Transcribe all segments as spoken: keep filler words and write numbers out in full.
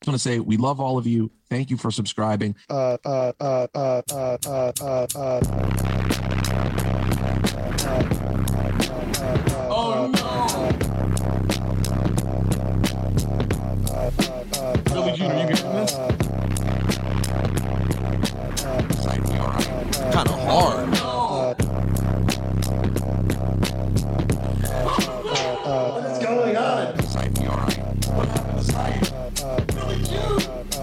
want to say we love all of you. Thank you for subscribing. Uh, uh, uh, uh, uh, uh, uh, uh. Oh no! Billy Junior, you getting this? Kind of hard. What is going on? Sight, you all right? What happened to Sight? Billy June.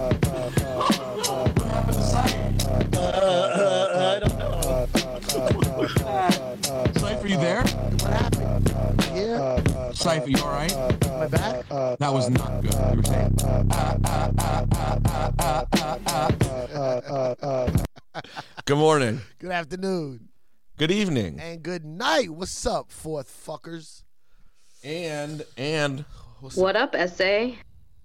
What happened to Sight? I don't know. Cypher, you there? What happened? Here? Cypher, you all right? Am I back? That was not good. You were saying. Good morning. Good afternoon. Good evening. And good night. What's up, fourth fuckers? And and What's What up, S A?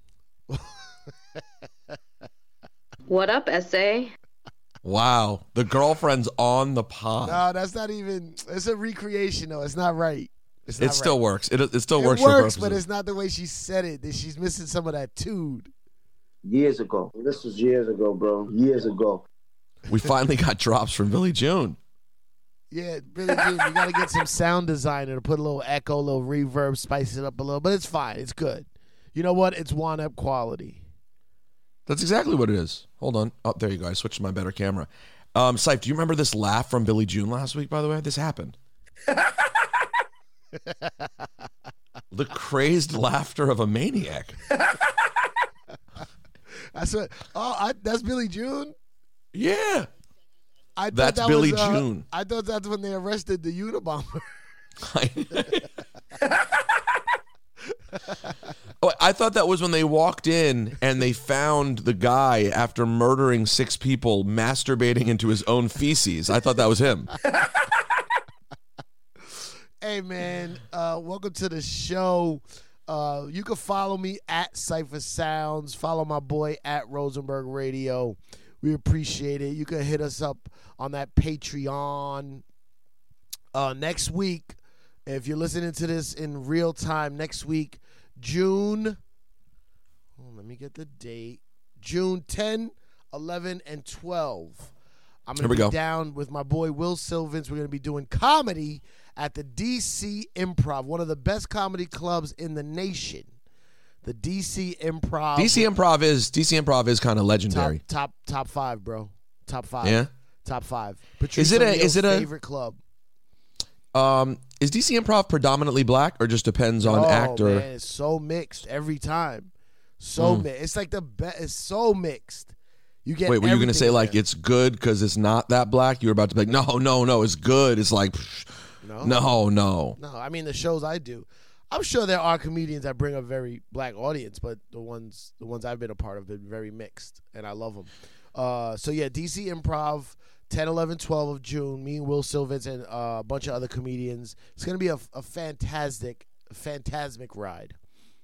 What up, S A? wow, the girlfriend's on the pod. No, that's not even. It's a recreation, though. It's not right. It's not It still right. works. It it still It works. works, for but purposes. it's not the way she said it. That she's missing some of that tude. Years ago. This was years ago, bro. Years ago. We finally got drops from Billy June. Yeah, Billy June, you got to get some sound designer to put a little echo, a little reverb, spice it up a little. But it's fine. It's good. You know what? It's one-up quality. That's exactly what it is. Hold on. Oh, there you go. I switched to my better camera. Um, Syfe, do you remember this laugh from Billy June last week, by the way? This happened. The crazed laughter of a maniac. That's what. Oh, I, that's Billy June. Yeah. I thought That's that Billy was, uh, June. I thought that's when they arrested the Unabomber. Oh, I thought that was when they walked in and they found the guy after murdering six people masturbating into his own feces. I thought that was him. Hey, man, uh, welcome to the show. Uh, you can follow me at Cypher Sounds. Follow my boy at Rosenberg Radio. We appreciate it. You can hit us up on that Patreon. Uh, next week, if you're listening to this in real time, next week, June, oh, let me get the date, June tenth, eleven, and twelve. I'm going to be go. down with my boy Will Sylvans. We're going to be doing comedy at the D C Improv, one of the best comedy clubs in the nation. The D C Improv. D C Improv is D C Improv is kind of top, legendary. top top five, bro. Top five. Yeah. Top five. Is it a- O'Neal's is it a- favorite club? Um, is D C Improv predominantly black or just depends on oh, actor? man, it's so mixed every time. So Mm. mixed. It's like the best. It's so mixed. You get. Wait, were you going to everything say in like there. it's good because it's not that black? You were about to be like, no, no, no, it's good. It's like, psh, No. no, no. No, I mean the shows I do. I'm sure there are comedians that bring a very black audience, but the ones the ones I've been a part of have been very mixed, and I love them. Uh, so yeah, D C Improv, ten, eleven, twelve of June. Me and Will Sylvans and uh, a bunch of other comedians. It's gonna be a, a fantastic, phantasmic ride.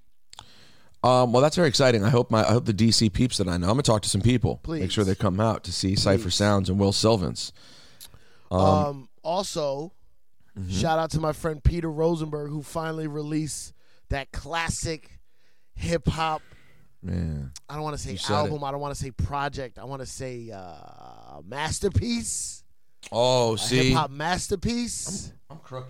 Um, well, that's very exciting. I hope my I hope the D C peeps that I know. I'm gonna talk to some people. Please. Make sure they come out to see Cypher Sounds and Will Sylvans. Um, Um, also, mhm. shout out to my friend Peter Rosenberg, who finally released that classic hip hop. Man, I don't want to say You said album. I don't want to say project. I want to say uh, masterpiece. oh, A see, hip hop masterpiece. I'm crooked.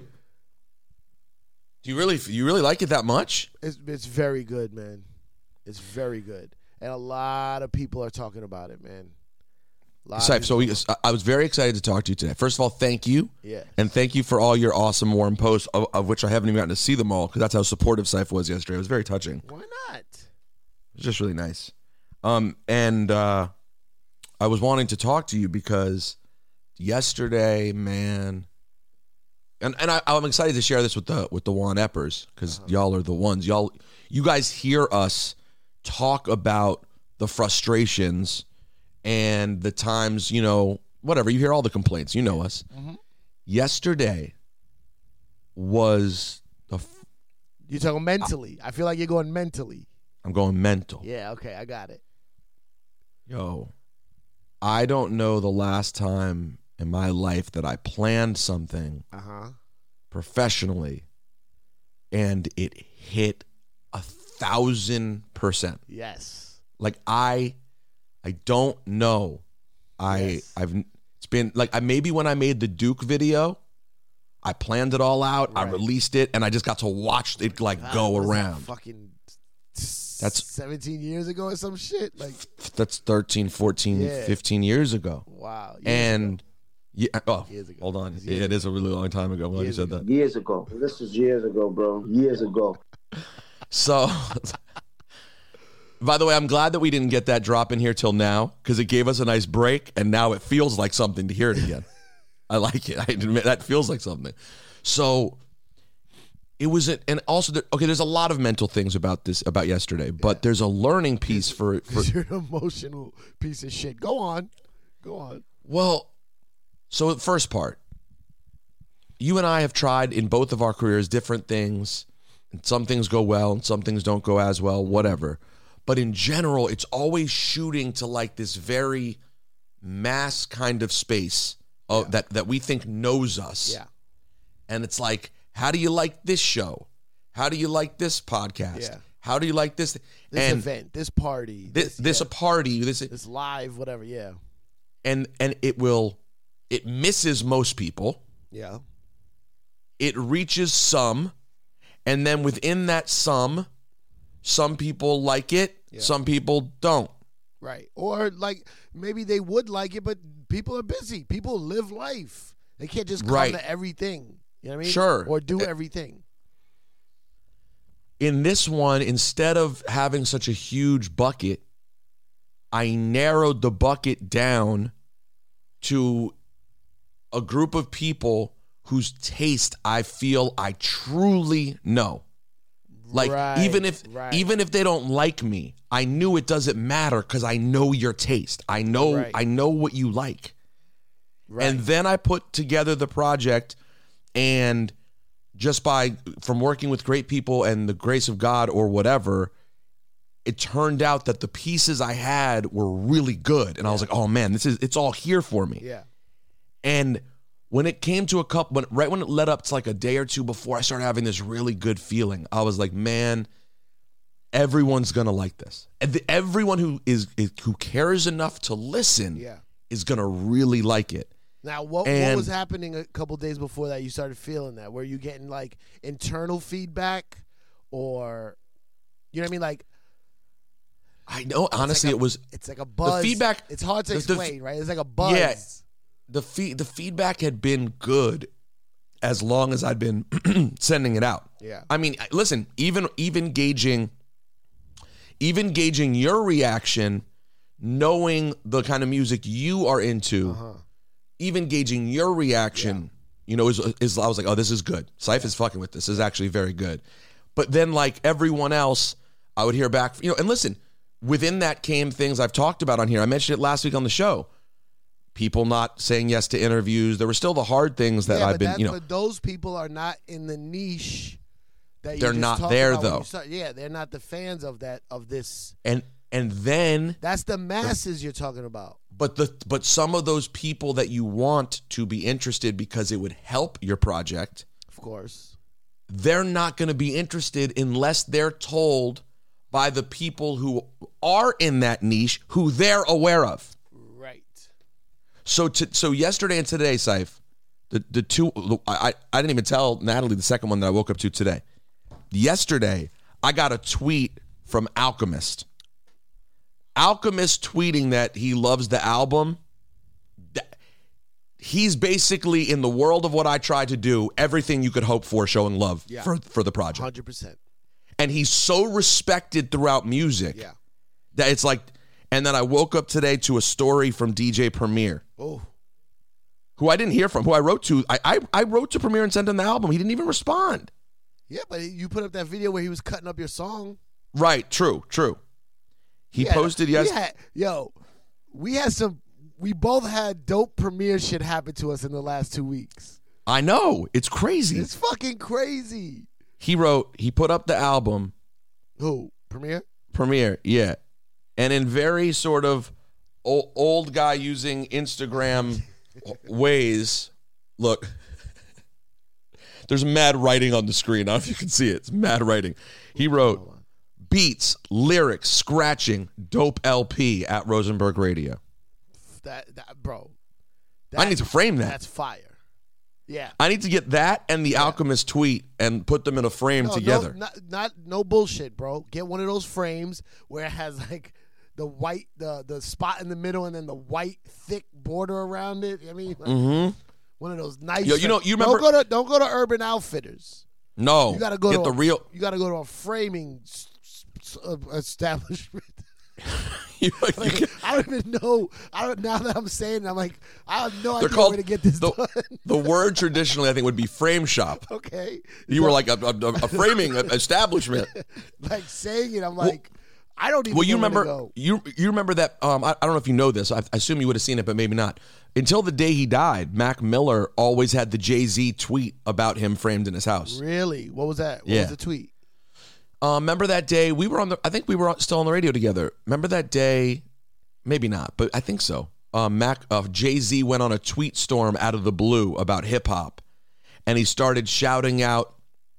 Do you really you really like it that much? It's it's very good, man. It's very good, and a lot of people are talking about it, man. A lot of Cypher, so people- we, I was very excited to talk to you today. First of all, thank you. yeah, And thank you for all your awesome warm posts, of, of which I haven't even gotten to see them all because that's how supportive Cypher was yesterday. It was very touching. It why not? was just really nice. Um, and uh, I was wanting to talk to you because yesterday, man, and and I, I'm excited to share this with the with the Juan Eppers because Uh-huh. y'all are the ones. Y'all, you guys hear us talk about the frustrations and the times, you know, whatever. You hear all the complaints. You know us. Mhm. Yesterday was the. F- You're talking mentally. I feel like you're going mentally. I'm going mental. Yeah, okay, I got it. Yo, I don't know the last time in my life that I planned something Uh huh. professionally and it hit a thousand percent. Yes. Like I, I don't know. I Yes. I've it's been like I maybe when I made the Duke video, I planned it all out. I Right. released it, and I just got to watch it like God, go what was that, around. fucking That's- seventeen years ago or some shit. Like, That's thirteen, fourteen, Yeah. fifteen years ago. wow. years And ago. yeah, oh, Years ago. hold on. Years Yeah, it is a really long time ago when you Years said ago. that. Years ago. This was years ago, bro. Years ago. So, by the way, I'm glad that we didn't get that drop in here till now because it gave us a nice break, and now it feels like something to hear it again. I like it. I admit that feels like something. So, it was, a, and also, there, okay, there's a lot of mental things about this, about yesterday, but there's a learning piece for, for You're an emotional piece of shit. Go on. Go on. well, so the first part, you and I have tried in both of our careers different things, and some things go well and some things don't go as well, whatever. But in general, it's always shooting to like this very mass kind of space of, Yeah. that, that we think knows us. Yeah. And it's like, how do you like this show? How do you like this podcast? Yeah. How do you like this? This and event, this party, this, this yeah, a party, this, this live, whatever. Yeah. and and it will, it misses most people. Yeah. It reaches some, and then within that some, some people like it, Yeah. some people don't. Right. Or like maybe they would like it, but people are busy. People live life. They can't just come Right. to everything. You know what I mean? Sure. Or do Uh, everything. In this one, instead of having such a huge bucket, I narrowed the bucket down to a group of people whose taste I feel I truly know. Like Right, even if right. even if they don't like me, I knew it doesn't matter because I know your taste. I know Right. I know what you like. Right. And then I put together the project, and just by from working with great people and the grace of God or whatever, it turned out that the pieces I had were really good. And I was like, oh man, this is it's all here for me. yeah. And when it came to a couple, when, right when it led up to like a day or two before I started having this really good feeling, I was like, man, everyone's gonna like this. And the, everyone who is, is who cares enough to listen Yeah. is gonna really like it. Now, what, what And- was happening a couple days before that? You started feeling that. Were you getting like internal feedback, or you know what I mean? Like I know, honestly, like a- it was it's like a buzz. feedback- It's hard to the- the- explain, right? It's like a buzz. Yeah. the fee, the feedback had been good as long as I'd been sending it out. Yeah. I mean, listen, even even gauging, even gauging your reaction, knowing the kind of music you are into, Uh-huh. even gauging your reaction, you know, is, is I was like, oh, this is good. Syph is fucking with this. This is actually very good. But then, like everyone else, I would hear back, you know, and listen, within that came things I've talked about on here. I mentioned it last week on the show. People not saying yes to interviews. There were still the hard things that yeah, I've but been, that- you know, but those people are not in the niche that you They're just not talked there, about when though. you start- yeah, they're not the fans of that of this. and and then That's the masses you're talking about. But the but some of those people that you want to be interested because it would help your project, Of course. they're not going to be interested unless they're told by the people who are in that niche who they're aware of. Right. So to, so yesterday and today, Syph, the the two I, I I didn't even tell Natalie the second one that I woke up to today. Yesterday, I got a tweet from Alchemist. Alchemist tweeting that he loves the album. That- He's basically in the world of what I tried to do, everything you could hope for, showing love Yeah. for, for the project. one hundred percent. And he's so respected throughout music Yeah. that it's like, and then I woke up today to a story from D J Premier, Oh. who I didn't hear from, who I wrote to. I, I, I wrote to Premier and sent him the album. He didn't even respond. Yeah, but you put up that video where he was cutting up your song. Right, true, true. He Yeah, posted we yes. had- yo, we had some. We both had dope premiere shit happen to us in the last two weeks. I know. It's crazy. It's fucking crazy. He wrote, he put up the album, Who premiere? Premiere, yeah. And in very sort of old, old guy using Instagram ways, look, there's mad writing on the screen. I don't know if you can see it. It's mad writing. He wrote, beats, lyrics, scratching, dope L P at Rosenberg Radio. That, that bro. I need to frame that. That's fire. Yeah. I need to get that and the yeah. Alchemist tweet and put them in a frame no, together. No, not, not no bullshit, bro. Get one of those frames where it has like the white, the the spot in the middle, and then the white thick border around it. I mean, like, mm-hmm. one of those nice. Yo, you know, you remember? Don't go to don't go to Urban Outfitters. No, you gotta go get to the a, real. You gotta go to a framing s- s- uh, establishment. you, like, you can, I don't even know. I don't now that I'm saying it, I'm like, I have no they're idea called, where to get this the, done. The word traditionally, I think, would be frame shop. Okay, you so, were like a, a, a framing establishment. Like saying it, I'm like, well, I don't even. Well, you know remember where to go. you you remember that? Um, I, I don't know if you know this. I, I assume you would have seen it, but maybe not. Until the day he died, Mac Miller always had the Jay-Z tweet about him framed in his house. Really? What was that? What yeah. was the tweet? Uh, remember that day we were on the? I think we were still on the radio together. Remember that day? Maybe not, but I think so. Uh, Mac uh, Jay-Z went on a tweet storm out of the blue about hip hop, and he started shouting out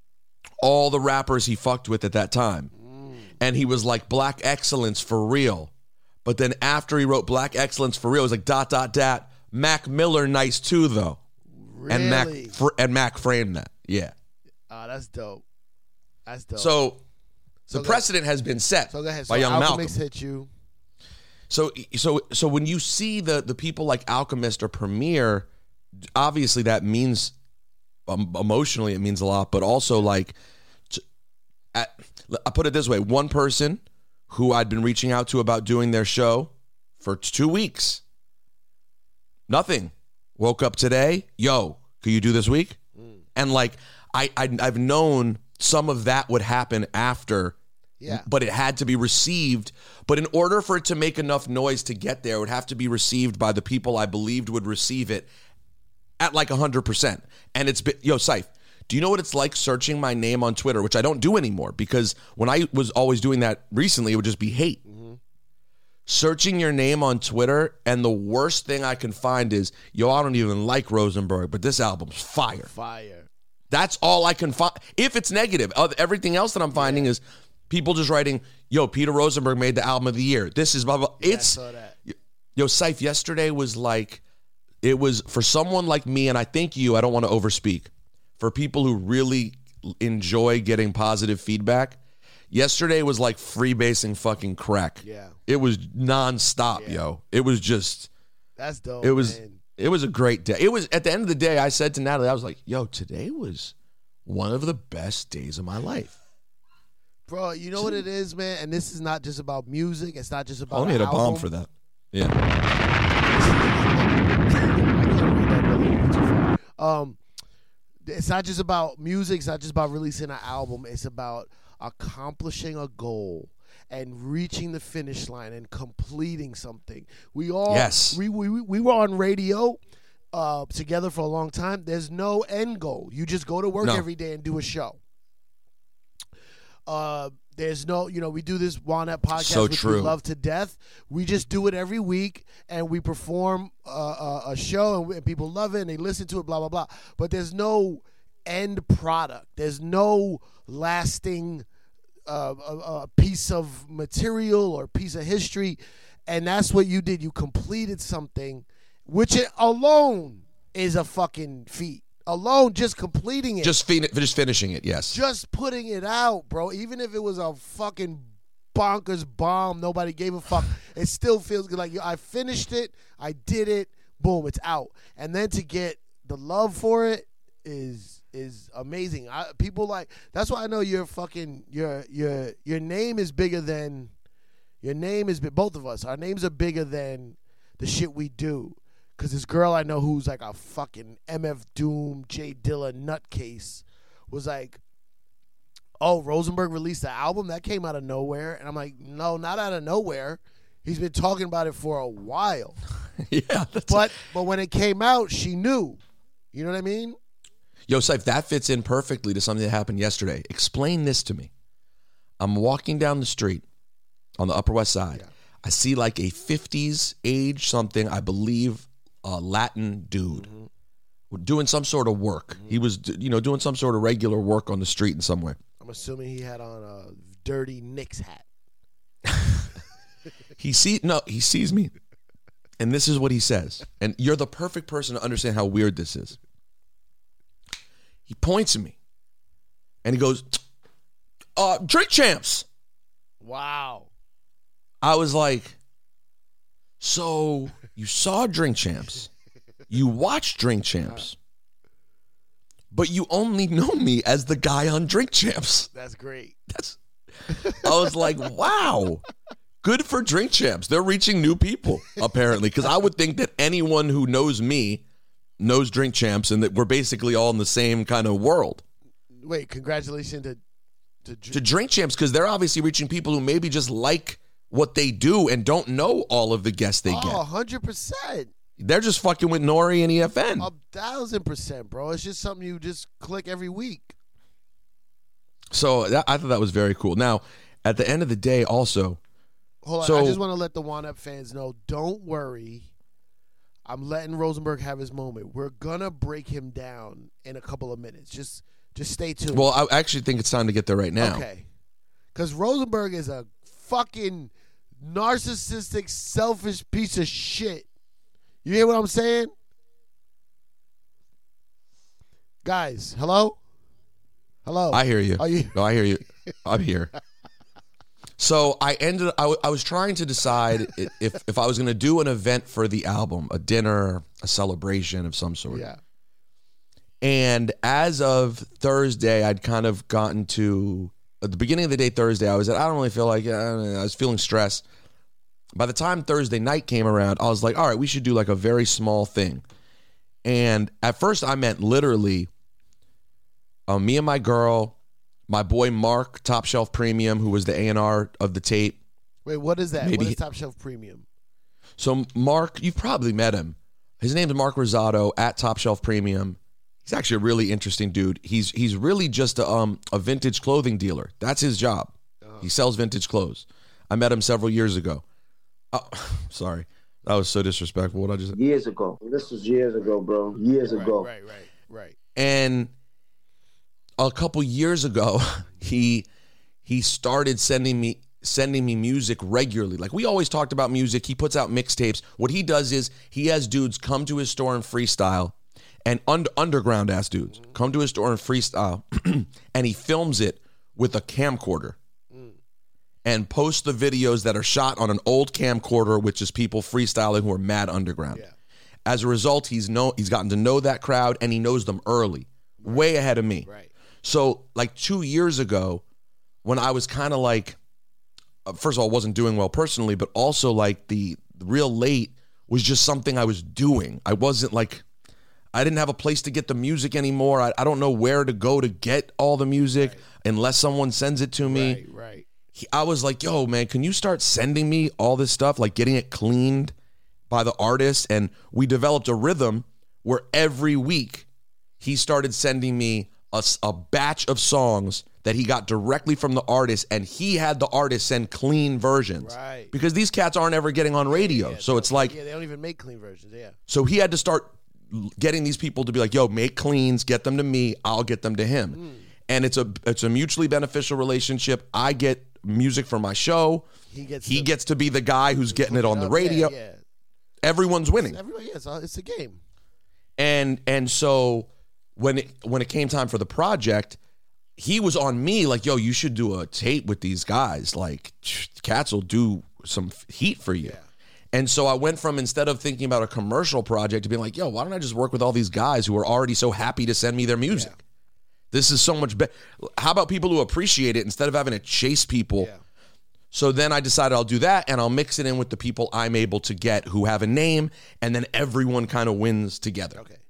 all the rappers he fucked with at that time, mm. and he was like, "Black excellence for real." But then after he wrote "Black excellence for real," it was like dot dot dot. Mac Miller, nice too though, really? and Mac fr- and Mac framed that. Yeah. Oh, that's dope. That's dope. So, so the precedent has been set so go ahead. by so Young Malcolm. Alchemist hit you. So, so, so when you see the the people like Alchemist or Premier, obviously that means um, emotionally it means a lot, but also like, t- at, I put it this way: one person who I'd been reaching out to about doing their show for two weeks, nothing. Woke up today, yo, could you do this week? Mm. And like, I, I I've known some of that would happen after. Yeah. But it had to be received. But in order for it to make enough noise to get there, it would have to be received by the people I believed would receive it at like one hundred percent. And it's been, yo, Syph, do you know what it's like searching my name on Twitter, which I don't do anymore because when I was always doing that recently, it would just be hate. Mm-hmm. Searching your name on Twitter, and the worst thing I can find is, yo, I don't even like Rosenberg, but this album's fire. Fire. That's all I can find. If it's negative, everything else that I'm finding yeah. is people just writing, yo, Peter Rosenberg made the album of the year. This is blah, blah. Yeah, it's, I saw that. Yo, Syph, yesterday was like, it was for someone like me, and I think you, I don't want to overspeak, for people who really enjoy getting positive feedback, yesterday was like freebasing fucking crack. Yeah. It was nonstop, yeah. yo. It was just. That's dope, It was, man. It was a great day. It was, at the end of the day, I said to Natalie, I was like, yo, today was one of the best days of my life. Bro, you know what it is, man? And this is not just about music. It's not just about I only had a album. bomb for that. Yeah. um, it's not just about music. It's not just about releasing an album. It's about accomplishing a goal and reaching the finish line and completing something. We all yes. we we we were on radio uh, together for a long time. There's no end goal. You just go to work no. every day and do a show. Uh, there's no, you know, we do this Walnut podcast, so which true. we love to death. We just do it every week, and we perform uh, a, a show, and, we, and people love it, and they listen to it, blah, blah, blah. But there's no end product. There's no lasting uh, a, a piece of material or piece of history, and that's what you did. You completed something, which it alone is a fucking feat. Alone, just completing it. Just, fin- just finishing it, yes. Just putting it out, bro. Even if it was a fucking bonkers bomb, nobody gave a fuck. It still feels good. Like, I finished it. I did it. Boom, it's out. And then to get the love for it is is amazing. I, people like, that's why I know your fucking, your your your name is bigger than, your name is, both of us, our names are bigger than the shit we do. Because this girl I know who's like a fucking M F Doom, Jay Dilla nutcase was like, oh, Rosenberg released the album? That came out of nowhere. And I'm like, no, not out of nowhere. He's been talking about it for a while. yeah. But but when it came out, she knew. You know what I mean? Yo, Syph, that fits in perfectly to something that happened yesterday. Explain this to me. I'm walking down the street on the Upper West Side. Yeah. I see like a fifties age something, I believe, a Latin dude mm-hmm. doing some sort of work. Mm-hmm. He was, you know, doing some sort of regular work on the street in some way. I'm assuming he had on a dirty Knicks hat. He see no, he sees me, and this is what he says. And you're the perfect person to understand how weird this is. He points at me, and he goes, uh, "Drink Champs." Wow. I was like, "So you saw Drink Champs, you watched Drink Champs, but you only know me as the guy on Drink Champs." That's great. That's. I was like, "Wow." Good for Drink Champs. They're reaching new people, apparently, because I would think that anyone who knows me knows Drink Champs and that we're basically all in the same kind of world. Wait, congratulations to to, To Drink Champs, because they're obviously reaching people who maybe just like what they do and don't know all of the guests they oh, get. one hundred percent. They're just fucking with Nori and E F N. A thousand percent, bro. It's just something you just click every week. So that, I thought that was very cool. Now, at the end of the day, also, Hold on, So- I just want to let the One Up fans know, don't worry. I'm letting Rosenberg have his moment. We're gonna break him down in a couple of minutes. Just just stay tuned. well, I actually think it's time to get there right now. Okay. Because Rosenberg is a fucking narcissistic, selfish piece of shit. You hear what I'm saying? Guys, hello? Hello? I hear you. Are you? No, I hear you. I'm here. So I ended. I, w- I was trying to decide i- if if I was going to do an event for the album, a dinner, a celebration of some sort. Yeah. And as of Thursday, I'd kind of gotten to at the beginning of the day. Thursday, I was at. I don't really feel like. I, don't know, I was feeling stressed. By the time Thursday night came around, I was like, all right, we should do like a very small thing. And at first, I meant literally. Uh, me and my girl, my boy Mark, Top Shelf Premium, who was the A and R of the tape. Wait, what is that? Maybe- What is Top Shelf Premium? So Mark, you've probably met him. His name is Mark Rosado at Top Shelf Premium. He's actually a really interesting dude. He's he's really just a, um, a vintage clothing dealer. That's his job. He sells vintage clothes. I met him several years ago. Oh, sorry. That was so disrespectful. What I just said. Years ago. This was years ago, bro. Years Right, ago. right, right, right. And a couple years ago, he he started sending me sending me music regularly. Like we always talked about music. He puts out mixtapes. What he does is he has dudes come to his store and freestyle, and under, underground ass dudes come to his store and freestyle, and he films it with a camcorder and posts the videos that are shot on an old camcorder, which is people freestyling who are mad underground. Yeah. As a result, he's know he's gotten to know that crowd, and he knows them early, way ahead of me. Right. So, like two years ago, when I was kind of like, uh, first of all, wasn't doing well personally, but also like the, the real late was just something I was doing. I wasn't like, I didn't have a place to get the music anymore. I, I don't know where to go to get all the music unless someone sends it to me. Right, right. He, I was like, yo, man, can you start sending me all this stuff, like getting it cleaned by the artist? And we developed a rhythm where every week he started sending me a, s- a batch of songs that he got directly from the artist, and he had the artist send clean versions. Right. Because these cats aren't ever getting on radio. Yeah, so they it's don't- like, yeah, they don't even make clean versions. Yeah. so he had to start getting these people to be like, yo, make cleans, get them to me, I'll get them to him. Mm. And it's a it's a mutually beneficial relationship. I get music for my show. He gets. He the- gets to be the guy who's getting it on the Yeah, radio. Yeah. Everyone's winning. Everybody, yeah, it's a, it's a game. And and so when it when it came time for the project, he was on me like, yo, you should do a tape with these guys. Like, cats will do some heat for you. Yeah. And so I went from, instead of thinking about a commercial project, to being like, yo, why don't I just work with all these guys who are already so happy to send me their music? Yeah. This is so much better. How about people who appreciate it instead of having to chase people? Yeah. So then I decided I'll do that, and I'll mix it in with the people I'm able to get who have a name, and then everyone kind of wins together. Okay.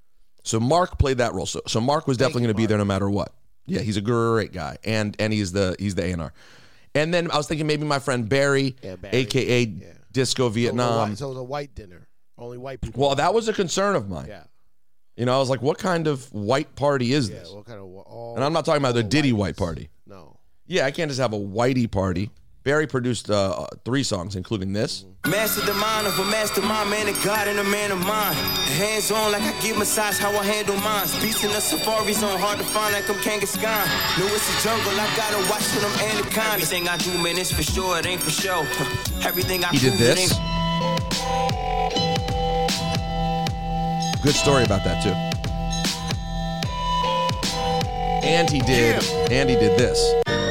So Mark played that role. So, so Mark was definitely you, going to be Mark. there no matter what. Yeah, he's a great guy, and and he's the he's the A and R. And then I was thinking maybe my friend Barry, Yeah, Barry. A K A Yeah. Disco So it was a Vietnam. white- So it was a white dinner. Only white people. Well, that was a concern of mine. Yeah. You know, I was like, what kind of white party is Yeah. this? What kind of all? And I'm not talking about the all Diddy whites. white party. No. Yeah, I can't just have a whitey party. Barry produced uh, three songs, including this. Master the mind of a mastermind, man of God and a man of mine. Hands on like I give massage, how I handle mine. Beats in the safari zone, hard to find like I'm Kangaskhan. No, it's a jungle, I gotta watch for them anacondas. Everything I do, man, it's for sure, it ain't for show. Everything I He did prove, it this. ain't- Good story about that too. And he did, and he did this.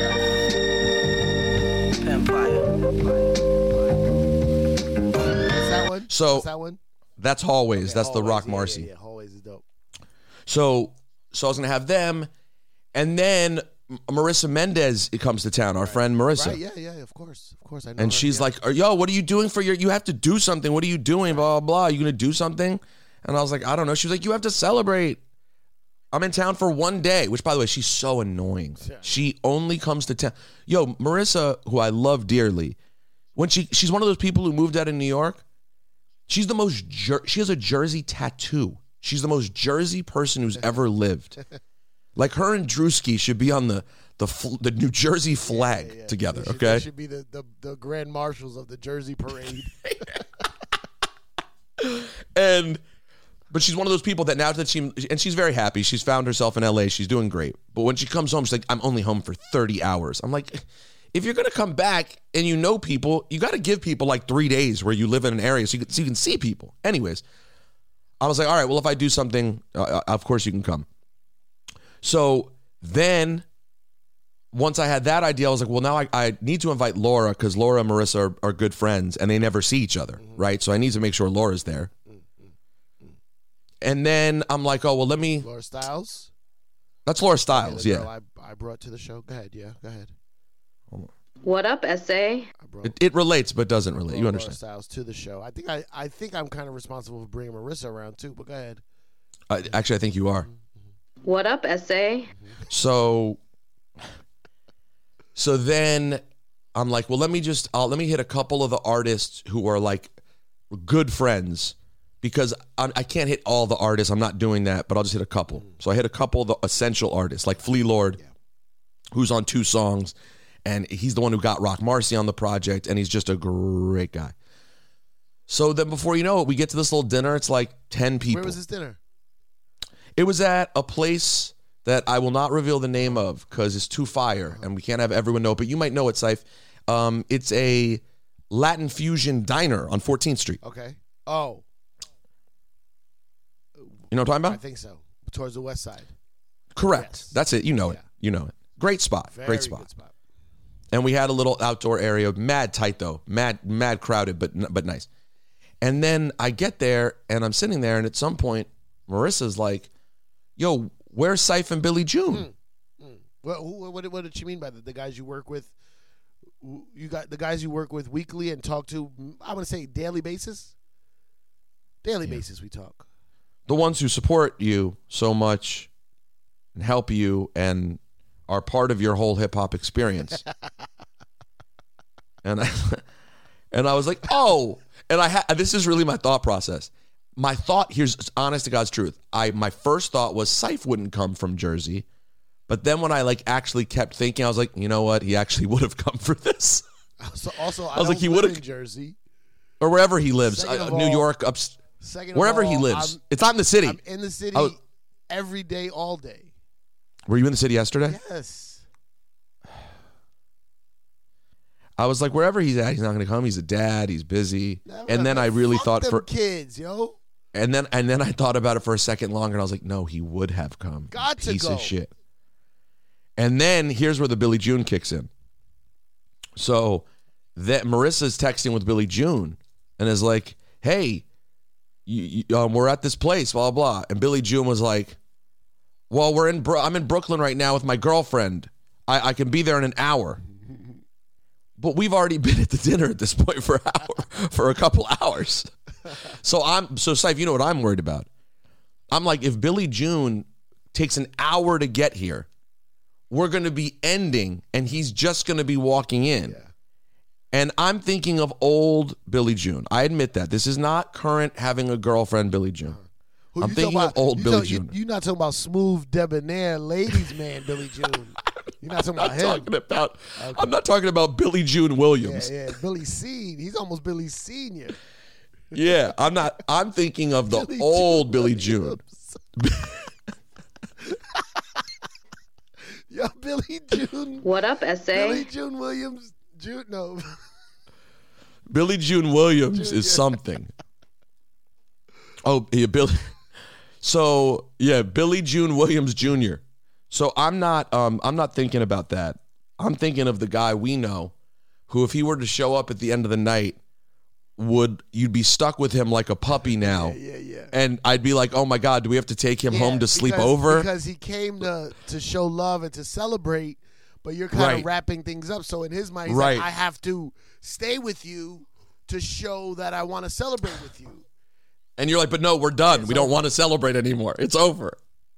What's that one? So What's that one? that's Hallways. Okay, That's the Hallways. Rock Yeah, Marcy. Yeah, yeah, Hallways is dope. So, so I was gonna have them, and then M- Marissa Mendez it comes to town. Our friend Marissa, Right? Yeah, yeah, of course, of course. I know. and her, she's yeah. like, "Yo, what are you doing for your? You have to do something. What are you doing? Blah blah blah. You gonna do something?" And I was like, "I don't know." She was like, "You have to celebrate. I'm in town for one day." Which, by the way, she's so annoying. She only comes to town. Yo, Marissa, who I love dearly, when she she's one of those people who moved out of New York. She's the most. Jer- she has a Jersey tattoo. She's the most Jersey person who's ever lived. Like her and Drewski should be on the the fl- the New Jersey flag Yeah, yeah. together. They should, Okay. they should be the, the the grand marshals of the Jersey parade. And but she's one of those people that now that she and she's very happy. She's found herself in L A. She's doing great. But when she comes home, she's like, "I'm only home for thirty hours." I'm like, if you're gonna come back and you know people, you got to give people like three days where you live in an area so you can, so you can see people. Anyways, I was like, all right, well, if I do something, uh, of course you can come. So then, once I had that idea, I was like, well, now I, I need to invite Laura because Laura and Marissa are, are good friends and they never see each other, right? So I need to make sure Laura's there. And then I'm like, oh, well, let me. Laura Styles. That's Laura Yeah, Styles, the yeah. girl I, I brought to the show. Go ahead, yeah, go ahead. What up, S A? I brought, It, it relates, but doesn't I relate. brought You Laura understand. Styles to the show. I think I, I think I'm kind of responsible for bringing Marissa around too. But go ahead. Uh, actually, I think you are. What up, S A? So, so then I'm like, well, let me just, uh, let me hit a couple of the artists who are like good friends because I, I can't hit all the artists. I'm not doing that, but I'll just hit a couple. So I hit a couple of the essential artists like Flea Lord, who's on two songs, and he's the one who got Rock Marcy on the project, and he's just a great guy. So then before you know it, we get to this little dinner. It's like ten people. Where was this dinner? It was at a place that I will not reveal the name of because it's too fire and we can't have everyone know, but you might know it, Saif. Um, it's a Latin fusion diner on fourteenth Street. Okay. Oh, You know what I'm talking I about? think so. Towards the west side. Correct. Yes. That's it. You know it. Yeah. You know it. Great spot. Very Great spot. good spot. And we had a little outdoor area, mad tight though, mad mad crowded, but but nice. And then I get there and I'm sitting there, and at some point, Marissa's like, "Yo, where's Saif and Billy June?" Mm. What, who, what, what did she mean by that? The guys you work with, you got the guys you work with weekly and talk to. I'm gonna say daily basis. Daily basis, we talk. The ones who support you so much and help you and are part of your whole hip hop experience. and I, and I was like, oh, and I ha- this is really my thought process. My thought here's honest to God's truth. I my first thought was Saif wouldn't come from Jersey, but then when I like actually kept thinking, I was like, you know what? He actually would have come for this, Also, also I, was like, don't he live would've- in Jersey. or wherever he lives, Second uh, of New all- York, up, Second, wherever of all, he lives. I'm, It's not in the city. I'm in the city I was- every day, all day. Were you in the city yesterday? Yes. I was like, wherever he's at, he's not going to come. He's a dad. He's busy. Never, and then man, I really fuck thought them for, kids, yo. and then and then I thought about it for a second longer, and I was like, no, he would have come. Got to Piece go. of shit. And then here's where the Billy June kicks in. So that Marissa's texting with Billy June and is like, hey, you, you, um, we're at this place, blah blah. And Billy June was like, well, we're in. Bro- I'm in Brooklyn right now with my girlfriend. I, I can be there in an hour. But we've already been at the dinner at this point for an hour, for a couple hours. So I'm so Saif, you know what I'm worried about. I'm like, if Billy June takes an hour to get here, we're going to be ending, and he's just going to be walking in. Yeah. And I'm thinking of old Billy June. I admit that this is not current having a girlfriend, Billy June. Who I'm you thinking talking of old you Billy talk- June. You, you not talking about smooth, debonair, ladies man, Billy June. You're not talking I'm about not him. talking about. I'm not talking about Billy June Williams. Yeah, yeah. Billy Seen. He's almost Billy Senior. Yeah, I'm not. I'm thinking of the Billy old June Billy June. Yo, Billy June. What up, S A? Billy June Williams. June, no. Billy June Williams Junior. is something. Oh, yeah, Billy. So yeah, Billy June Williams Junior So I'm not. Um, I'm not thinking about that. I'm thinking of the guy we know, who, if he were to show up at the end of the night, would you'd be stuck with him like a puppy now. Yeah, yeah, yeah. And I'd be like, oh my God, do we have to take him Yeah, home to sleep because- over? Because he came to to show love and to celebrate, but you're kind Right. of wrapping things up. So in his mind, he's Right. like, I have to stay with you to show that I want to celebrate with you. And you're like, but no, we're done. We don't want to celebrate anymore. It's over.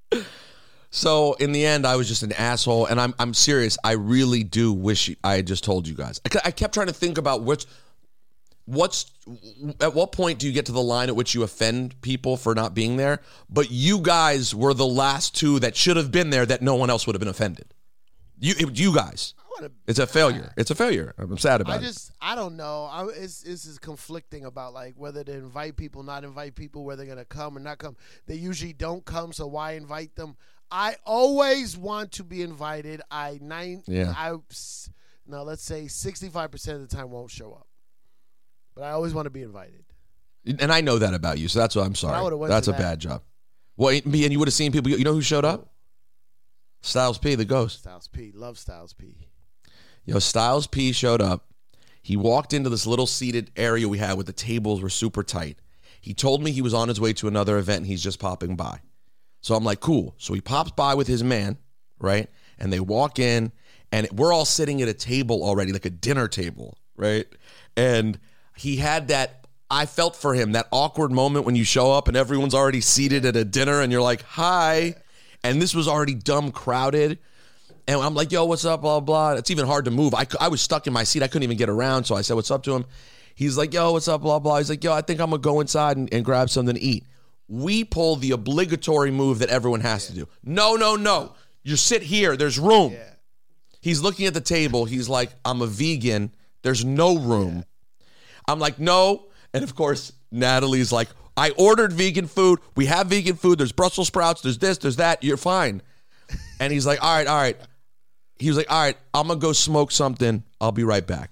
So in the end, I was just an asshole. And I'm I'm serious. I really do wish I had just told you guys. I, I kept trying to think about which, what's, at what point do you get to the line at which you offend people for not being there? But you guys were the last two that should have been there that no one else would have been offended. You, you guys. It's a failure. It's a failure. I'm sad about I it. just, I don't know. I, it's, it's just conflicting about like whether to invite people, not invite people, whether they're gonna come or not come. They usually don't come, so why invite them? I always want to be invited. I nine, Yeah. I now let's say sixty-five percent of the time won't show up, but I always want to be invited. And I know that about you, so that's why I'm I sorry. would've went That's to a that. bad job. Well, and you would have seen people. You know who showed up? Styles P, the ghost. Styles P, love Styles P. Yo, Styles P showed up. He walked into this little seated area we had with the tables were super tight. He told me he was on his way to another event and he's just popping by. So I'm like, cool. So he pops by with his man, right? And they walk in and we're all sitting at a table already, like a dinner table, right? And he had that, I felt for him, that awkward moment when you show up and everyone's already seated at a dinner and you're like, hi. And this was already dumb crowded. And I'm like, yo, what's up, blah, blah. It's even hard to move. I, I was stuck in my seat. I couldn't even get around. So I said, what's up to him? He's like, yo, what's up, blah, blah. He's like, yo, I think I'm going to go inside and, and grab something to eat. We pull the obligatory move that everyone has to do. No, no, no. You sit here. There's room. Yeah. He's looking at the table. He's like, I'm a vegan. There's no room. I'm like, no. And of course, Natalie's like, I ordered vegan food. We have vegan food. There's Brussels sprouts. There's this, there's that. You're fine. And he's like, all right, all right. He was like, all right, I'm going to go smoke something. I'll be right back.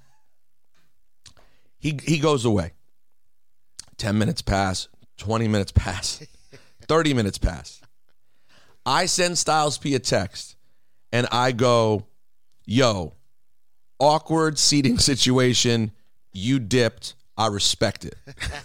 He he goes away. ten minutes pass, twenty minutes pass, thirty minutes pass. I send Styles P a text, and I go, yo, awkward seating situation. You dipped. I respect it.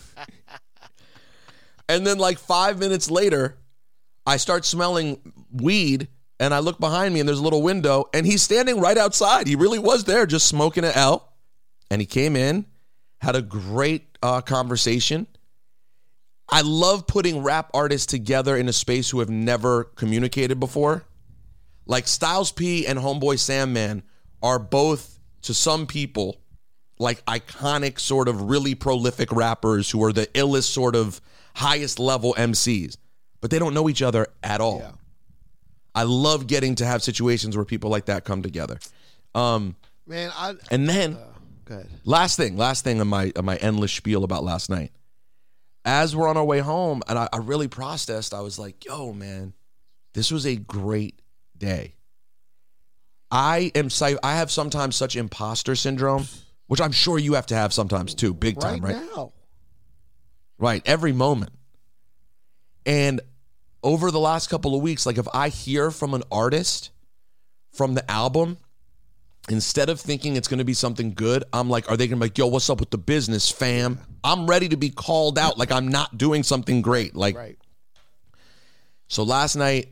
And then like five minutes later, I start smelling weed. And I look behind me and there's a little window and he's standing right outside. He really was there just smoking an L. And he came in, had a great uh, conversation. I love putting rap artists together in a space who have never communicated before. Like Styles P and Homeboy Sandman are both, to some people, like iconic sort of really prolific rappers who are the illest sort of highest level M Cs. But they don't know each other at all. Yeah. I love getting to have situations where people like that come together. Um, Man, I. and then, Uh, go ahead. last thing, last thing on my on my endless spiel about last night. As we're on our way home, and I, I really processed, I was like, yo, man, this was a great day. I am I have sometimes such imposter syndrome, which I'm sure you have to have sometimes too, big time, Right right? now. Right, every moment. And over the last couple of weeks, like if I hear from an artist from the album, instead of thinking it's going to be something good, I'm like, are they going to be like, yo, what's up with the business, fam? I'm ready to be called out like I'm not doing something great. Like, Right. so last night,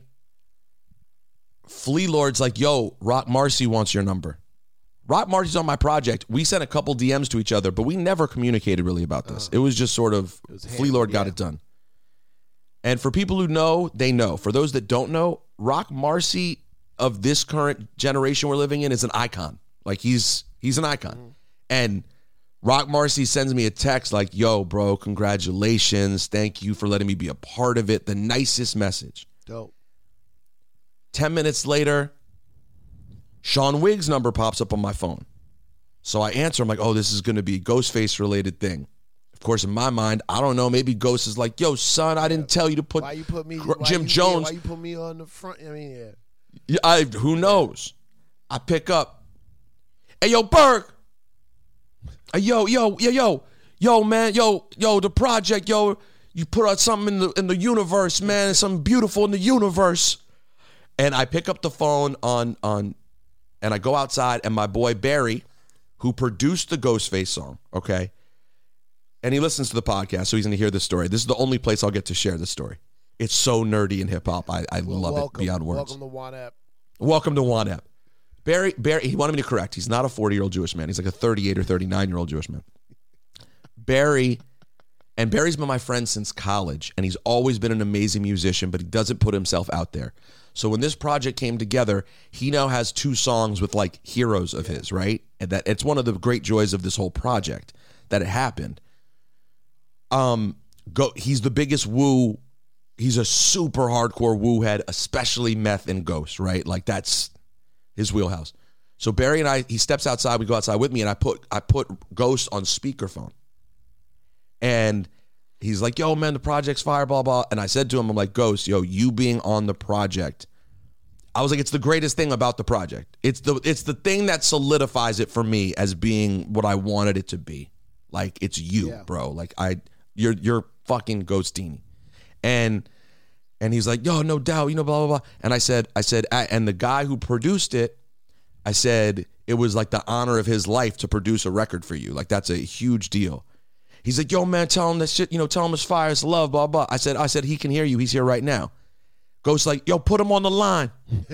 Flea Lord's like, yo, Rock Marcy wants your number. Rock Marcy's on my project. We sent a couple D Ms to each other, but we never communicated really about this. It was just sort of, was Flea Lord got yeah. it done. And for people who know, they know. For those that don't know, Rock Marcy of this current generation we're living in is an icon. Like he's he's an icon. Mm-hmm. And Rock Marcy sends me a text like, yo, bro, congratulations. Thank you for letting me be a part of it. The nicest message. Dope. ten minutes later, Sean Wiggs' number pops up on my phone. So I answer. I'm like, oh, this is going to be a Ghostface related thing. Of course, in my mind, I don't know. Maybe Ghost is like, yo, son, I didn't tell you to put, why you put me, Jim you, Jones. Yeah, why you put me on the front? I mean, yeah. Yeah, I, who knows? I pick up. Hey, yo, Berg. Hey, yo, yo, yo, yo, yo, man, yo, yo, the project, yo, you put out something in the in the universe, man, something beautiful in the universe. And I pick up the phone on on, and I go outside, and my boy Barry, who produced the Ghostface song, okay, and he listens to the podcast, so he's gonna hear this story. This is the only place I'll get to share this story. It's so nerdy in hip hop. I, I Well, love welcome, it beyond words. Welcome to One App. Welcome to One App. Barry, Barry, he wanted me to correct. He's not a forty-year-old Jewish man. He's like a thirty-eight or thirty-nine-year-old Jewish man. Barry, and Barry's been my friend since college, and he's always been an amazing musician, but he doesn't put himself out there. So when this project came together, he now has two songs with like heroes of his, right? And that it's one of the great joys of this whole project that it happened. Um, go. He's the biggest woo. He's a super hardcore woo head, especially meth and Ghost, right? Like that's his wheelhouse. So Barry and I, he steps outside, we go outside with me, and I put I put Ghost on speakerphone. And he's like, yo, man, the project's fire, blah, blah. And I said to him, I'm like, Ghost, yo, you being on the project, I was like, it's the greatest thing about the project. It's the it's the thing that solidifies it for me as being what I wanted it to be. Like, it's you, Yeah. bro. Like, I, you're you're fucking Ghostini. And and he's like, yo, no doubt, you know, blah, blah, blah. And I said, I said, and the guy who produced it, I said, it was like the honor of his life to produce a record for you. Like, that's a huge deal. He's like, yo, man, tell him that shit, you know, tell him it's fire, it's love, blah, blah. I said, I said, he can hear you. He's here right now. Ghost like, yo, put him on the line.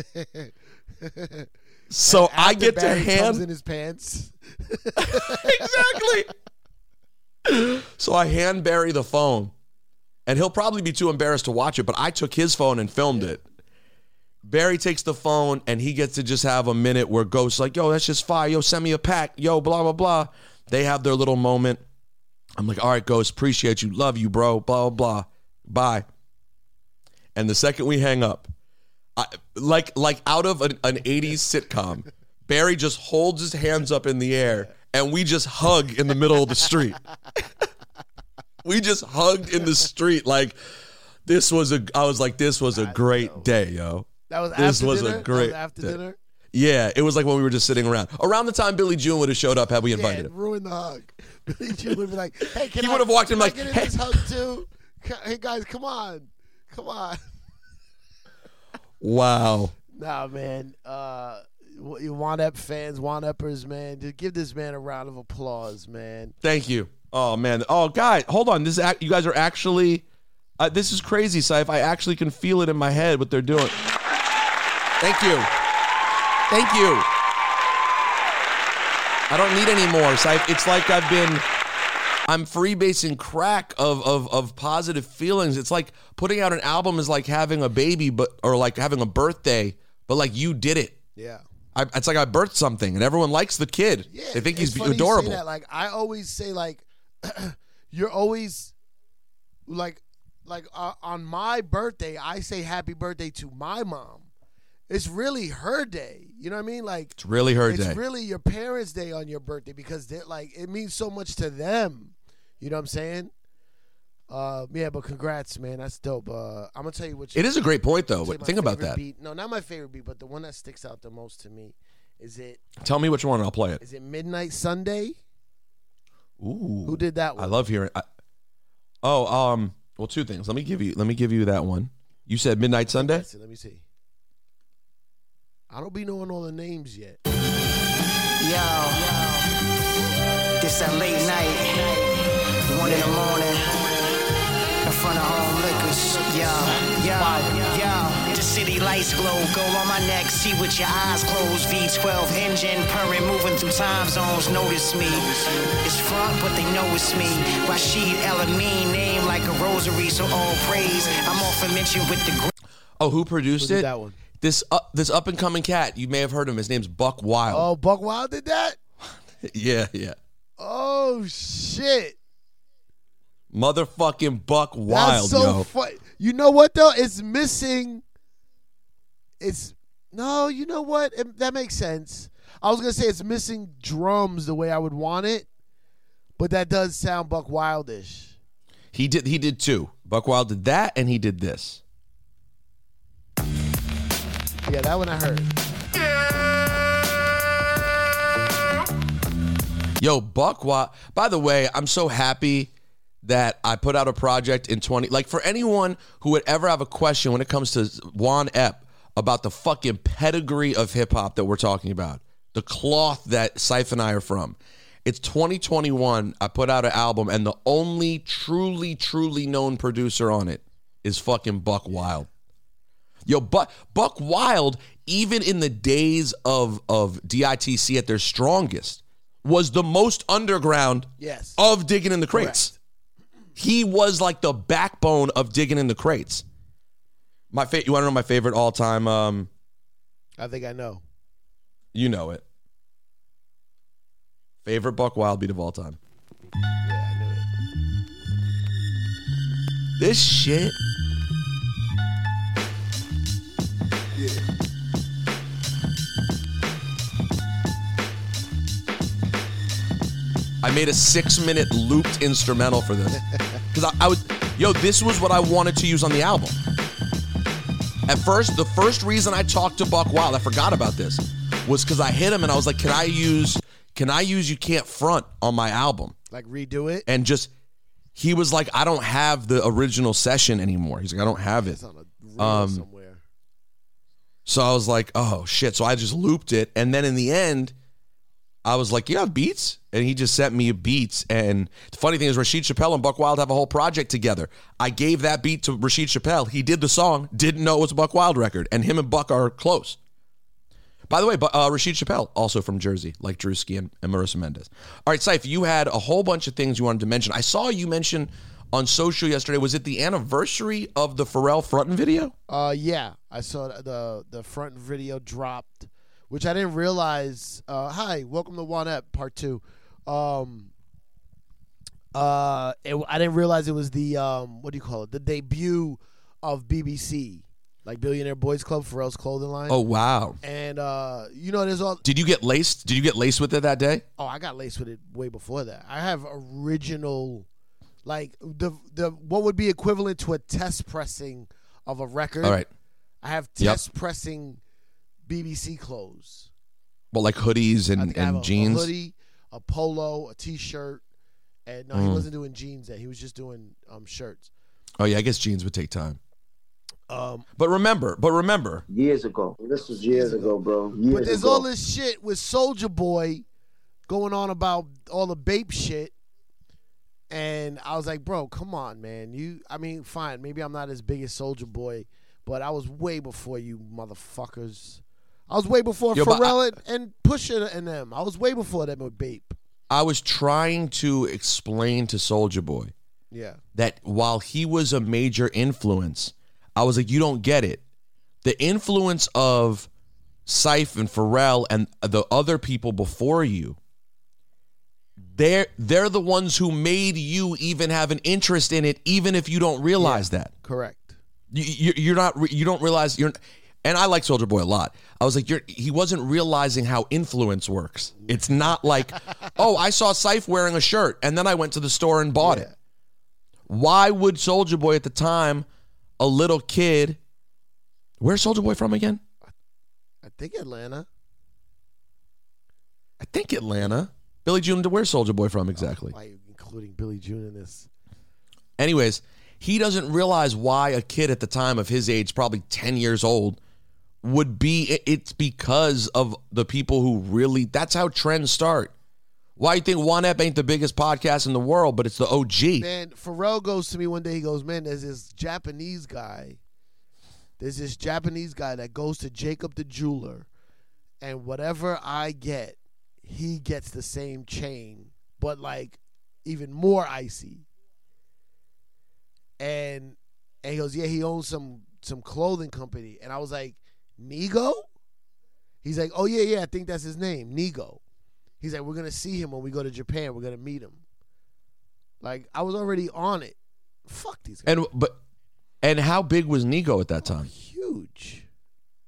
So I get to Barry hand comes in his pants. exactly. So I hand Barry the phone, and he'll probably be too embarrassed to watch it, but I took his phone and filmed it. Barry takes the phone, and he gets to just have a minute where Ghost's like, yo, that's just fire. Yo, send me a pack. Yo, blah, blah, blah. They have their little moment. I'm like, all right, Ghost, appreciate you. Love you, bro. Blah, blah, blah. Bye. And the second we hang up, I, like like out of an, an eighties sitcom, Barry just holds his hands up in the air, and we just hug in the middle of the street. We just hugged in the street. Like, this was a, I was like, this was a great day, yo. That was This after was dinner? a great That was after day. dinner? Yeah, it was like when we were just sitting around. Around the time Billy June would have showed up had we invited Yeah, him. ruin the hug. Billy Jean would be like, hey, can He I, would have walked in can I like, get in hey. this hug too? Ca- Hey, guys, come on. Come on. Wow. Nah, man. Uh, you One Up fans, One Uppers, man. Just give this man a round of applause, man. Thank you. Oh, man. Oh, guys, hold on. This is ac- you guys are actually, uh, this is crazy, Saif. I actually can feel it in my head what they're doing. Thank you. Thank you. I don't need any more, Saif. It's like I've been, I'm freebasing crack of, of, of positive feelings. It's like putting out an album is like having a baby, but or like having a birthday, but like you did it. Yeah. I, it's like I birthed something, and everyone likes the kid. Yeah, They think it's he's funny you say adorable. that. Like I always say, like you're always like like uh, on my birthday, I say happy birthday to my mom. It's really her day. You know what I mean? Like It's really her it's day. really your parents' day on your birthday because they're like it means so much to them. You know what I'm saying? Uh, yeah, but congrats, man. That's dope. Uh, I'm gonna tell you what. You, It is a great point, though. I'll tell you my Think about favorite that. Beat. No, not my favorite beat, but the one that sticks out the most to me is it. Tell me which one, and I'll play it. Is it Midnight Sunday? Ooh, Who did that one? I love hearing. I, oh, um, well, two things. Let me give you. Let me give you that one. You said Midnight Sunday. That's it. Let me see. I don't be knowing all the names yet. Yo, this that late night, one in the morning, in front of home liquors. Yo, yo, yo, the city lights glow, go on my neck, see with your eyes closed. V twelve engine, purring, moving through time zones. Notice me, it's front, but they know it's me. Rashid El-Amin, name like a rosary, so all praise. I'm often mentioned with the. Gr- Oh, who produced Who did it? that one? This up, this up and coming cat. You may have heard him. His name's Buck Wild. Oh, Buck Wild did that? Yeah, yeah. Oh shit! Motherfucking Buck Wild, That's so yo. fun. You know what though? It's missing. It's No, you know what? It, that makes sense. I was gonna say it's missing drums the way I would want it, but that does sound Buck Wildish. He did. He did too. Buck Wild did that, and he did this. Yeah, that one I heard. Yo, Buck Wild. By the way, I'm so happy that I put out a project in twenty. Like, for anyone who would ever have a question when it comes to Juan Ep about the fucking pedigree of hip hop that we're talking about, the cloth that Syph and I are from. It's twenty twenty-one. I put out an album, and the only truly, truly known producer on it is fucking Buck Wild. Yo, Buck, Buck Wild, even in the days of, of D I T C at their strongest, was the most underground yes. of Digging in the Crates. Correct. He was like the backbone of Digging in the Crates. My fa- You want to know my favorite all-time? Um, I think I know. You know it. Favorite Buck Wild beat of all time. Yeah, I knew it. This shit. Yeah. I made a six-minute looped instrumental for this. Because I, I was, yo, this was what I wanted to use on the album. At first, the first reason I talked to Buck Wild, I forgot about this, was because I hit him and I was like, can I use, can I use You Can't Front on my album? Like redo it? And just, he was like, I don't have the original session anymore. He's like, I don't have it. It's on a reel Um, somewhere. So I was like, oh, shit. So I just looped it. And then in the end, I was like, you have beats? And he just sent me beats. And the funny thing is, Rashid Chappelle and Buck Wild have a whole project together. I gave that beat to Rashid Chappelle. He did the song, didn't know it was a Buck Wild record. And him and Buck are close. By the way, uh, Rashid Chappelle, also from Jersey, like Drewski and, and Marissa Mendez. All right, Syph, you had a whole bunch of things you wanted to mention. I saw you mention on social yesterday, was it the anniversary of the Pharrell frontin' video? Uh, yeah, I saw the the front video dropped, which I didn't realize. Uh, hi, welcome to One Ep Part Two. Um, uh, it, I didn't realize it was the um, what do you call it? The debut of B B C, like Billionaire Boys Club, Pharrell's clothing line. Oh, wow. And uh, you know, there's all. Did you get laced? Did you get laced with it that day? Oh, I got laced with it way before that. I have original, like the the what would be equivalent to a test pressing of a record. All right. I have Yep. test pressing B B C clothes. Well, like hoodies I and, think I have and a, jeans? a hoodie, a polo, a t-shirt, and no, he Mm. wasn't doing jeans then. He was just doing um shirts. Oh, yeah, I guess jeans would take time. Um, But remember, but remember, Years ago. This was years ago, bro. Years but there's ago. all this shit with Soulja Boy going on about all the Bape shit. And I was like, bro, come on, man. You, I mean, fine. Maybe I'm not as big as Soulja Boy, but I was way before you motherfuckers. I was way before Yo, but Pharrell and, and Pusha and them. I was way before them with Bape. I was trying to explain to Soulja Boy Yeah. that while he was a major influence, I was like, you don't get it. The influence of Syph and Pharrell and the other people before you, they're, they're the ones who made you even have an interest in it, even if you don't realize that. Correct. You, you, you're not, you don't realize you're, and I like Soulja Boy a lot. I was like, you're, he wasn't realizing how influence works. It's not like, oh, I saw Syph wearing a shirt and then I went to the store and bought Yeah. it. Why would Soulja Boy at the time, a little kid, where's Soulja Boy from again? I think Atlanta. I think Atlanta. Billy June, where's Soulja Boy from exactly? Why are you including Billy June in this? Anyways, he doesn't realize why a kid at the time of his age, probably ten years old, would be, it's because of the people who really, that's how trends start. Why you think One Ep ain't the biggest podcast in the world, but it's the O G? Man, Pharrell goes to me one day. He goes, man, there's this Japanese guy. There's this Japanese guy that goes to Jacob the jeweler, and whatever I get, he gets the same chain, but like even more icy. And and he goes, yeah, he owns some some clothing company. And I was like, Nigo? He's like, oh yeah, yeah, I think that's his name, Nigo. He's like, we're gonna see him when we go to Japan. We're gonna meet him. Like, I was already on it. Fuck these guys. And but and how big was Nigo at that time? Huge.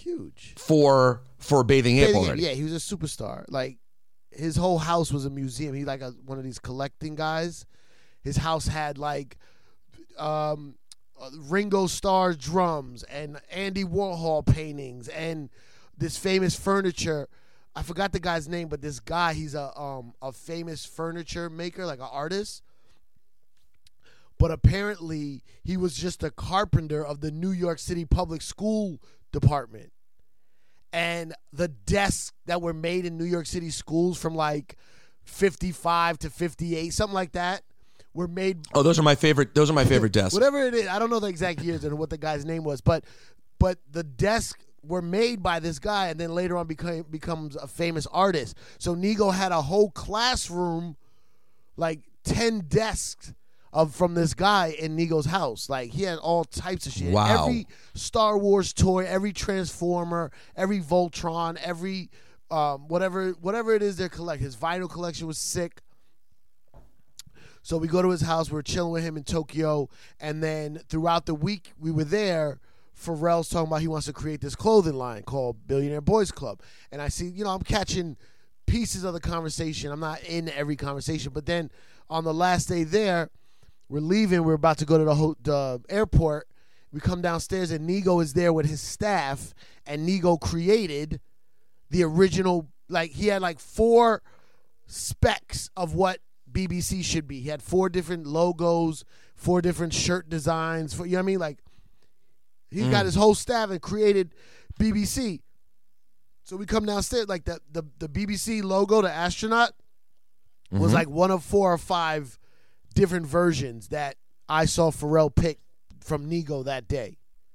huge for for Bathing Ape Bathing Ape, already. yeah, he was a superstar. Like his whole house was a museum. He like a, one of these collecting guys. His house had like um, Ringo Starr's drums and Andy Warhol paintings and this famous furniture. I forgot the guy's name, but this guy, he's a um, a famous furniture maker, like an artist. But apparently, he was just a carpenter of the New York City Public School Department. And the desks that were made in New York City schools from like fifty-five to fifty-eight, something like that, were made. Oh, those are my favorite. Those are my favorite desks. Whatever it is, I don't know the exact years and what the guy's name was, but but the desks were made by this guy, and then later on became becomes a famous artist. So Nigo had a whole classroom, like ten desks of from this guy in Nigo's house. Like he had all types of shit. Wow. Every Star Wars toy, every Transformer, every Voltron, every um, whatever whatever it is they're collecting. His vinyl collection was sick. So we go to his house. We're chilling with him in Tokyo, and then throughout the week we were there. Pharrell's talking about he wants to create this clothing line called Billionaire Boys Club. And I see, you know, I'm catching pieces of the conversation. I'm not in every conversation. But then on the last day there, we're leaving. We're about to go to the, ho- the airport. We come downstairs, and Nigo is there with his staff. And Nigo created the original, like, he had like four specs of what B B C should be. He had four different logos, four different shirt designs. For, you know what I mean? Like, he mm. got his whole staff and created B B C. So we come downstairs, like the the, the B B C logo, the astronaut, mm-hmm. was like one of four or five different versions that I saw Pharrell pick from Nigo that day.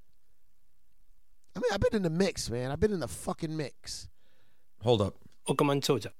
I mean, I've been in the mix, man. I've been in the fucking mix. Hold up. Let's work,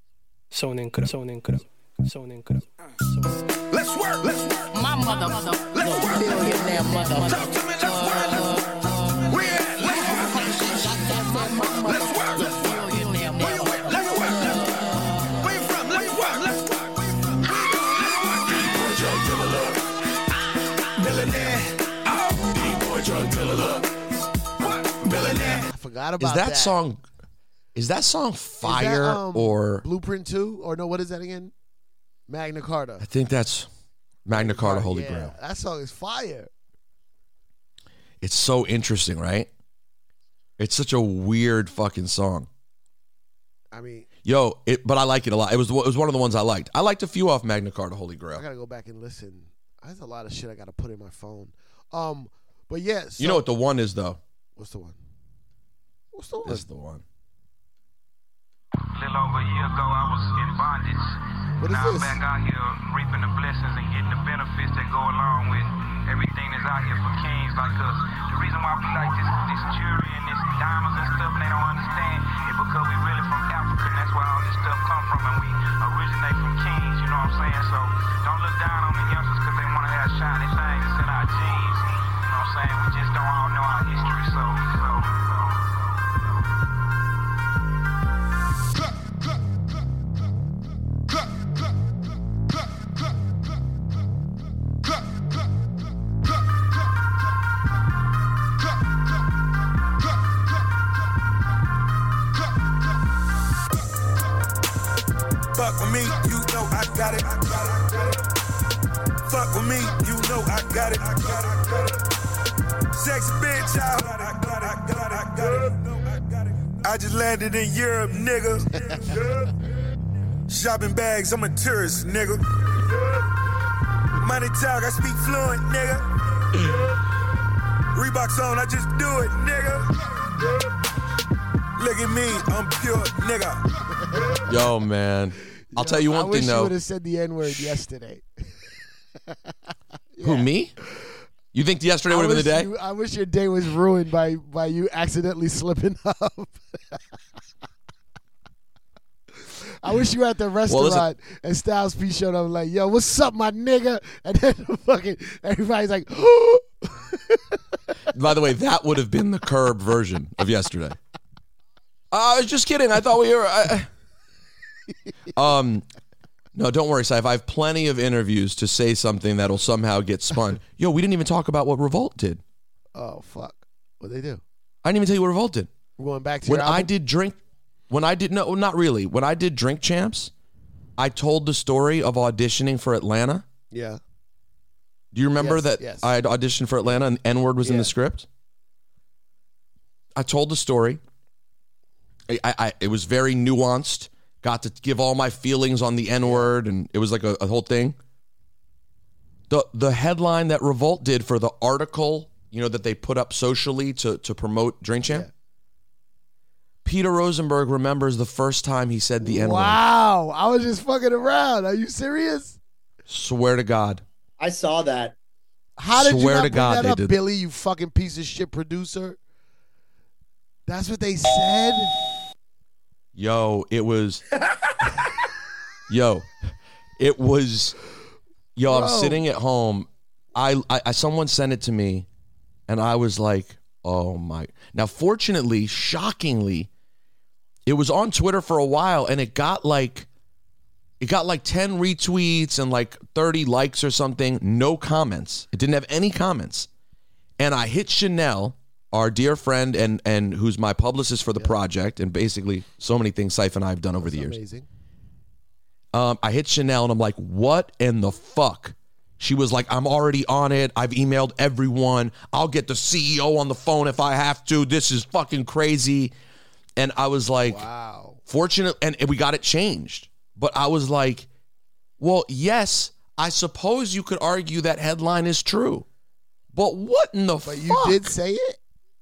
let's work. My mother, mother, let's work. Billionaire mother. Talk to me, let's work. Where at? Let's work. Let's work. Where you at? Let's work. Where you from? Let's work. Let's work. D-boy drug dealer, millionaire. Oh, D-boy drug dealer. What? Millionaire. I forgot about Is that, that song? Is that song fire is that, um, or Blueprint two? Or no? What is that again? Magna Carta. I think that's Magna Carta, Holy yeah, Grail. That song is fire. It's so interesting, right? It's such a weird fucking song. I mean, Yo, it, but I like it a lot. It was it was one of the ones I liked. I liked a few off Magna Carta, Holy Grail. I gotta go back and listen. There's a lot of shit I gotta put in my phone. Um, but yeah, so, You know what the one is though? What's the one? What's the one? This is the one. A little over a year ago, I was in bondage. What is now this? I'm back out here reaping the blessings and getting the benefits that go along with everything that's out here for kings like us. The reason why we like this, this jewelry and this diamonds and stuff, and they don't understand, is because we really from Africa, and that's where all this stuff come from, and we originate from kings, you know what I'm saying? So don't look down on the youngsters because they want to have shiny things. It's in our genes, you know what I'm saying? We just don't all know our history, so... so, so. Fuck with me, you know I got it. Fuck with me, you know I got it. Sexy bitch, I got it, I got it, I got it. I just landed in Europe, nigga. Shopping bags, I'm a tourist, nigga. Money talk, I speak fluent, nigga. Reeboks on, I just do it, nigga. Look at me, I'm pure, nigga. Yo, man. I'll Yo, tell you one I thing wish though. you would have said the N-word yesterday. Who, me? You think yesterday would have been the day? You, I wish your day was ruined by by you accidentally slipping up. I wish you were at the restaurant listen. and Styles P showed up like, yo, what's up, my nigga? And then fucking everybody's like, By the way, that would have been the Curb version of yesterday. I was just kidding. I thought we were. I, um, no, don't worry, Saif. I have plenty of interviews to say something that'll somehow get spun. Yo, we didn't even talk about what Revolt did. oh, fuck. What'd they do? I didn't even tell you what Revolt did. We're going back to when your I album? did drink, when I did no, not really. When I did Drink Champs, I told the story of auditioning for Atlanta. Yeah. Do you remember Yes, that yes. I had auditioned for Atlanta and N-word was in Yeah. the script? I told the story. I, I, I it was very nuanced. Got to give all my feelings on the N-word, and it was like a, a whole thing. The the headline that Revolt did for the article, you know, that they put up socially to to promote Drink Champ. Yeah. Peter Rosenberg remembers the first time he said the N-word. Wow. I was just fucking around. Are you serious? Swear to God. I saw that. How did you Swear not to bring God that they up, did. Billy, you fucking piece of shit producer? That's what they said? Yo, it was. yo, it was. Yo, Bro. I'm sitting at home. I, I, I, someone sent it to me, and I was like, "Oh my!" Now, fortunately, shockingly, it was on Twitter for a while, and it got like, it got like ten retweets and like thirty likes or something. No comments. It didn't have any comments, and I hit Chanel, our dear friend, and and who's my publicist for the project, and basically so many things Syph and I have done over the years. Amazing. Um, I hit Chanel and I'm like, what in the fuck? She was like, I'm already on it. I've emailed everyone. I'll get the C E O on the phone if I have to. This is fucking crazy. And I was like, Wow. fortunate, and, and we got it changed. But I was like, well, yes, I suppose you could argue that headline is true. But what in the But fuck? you did say it?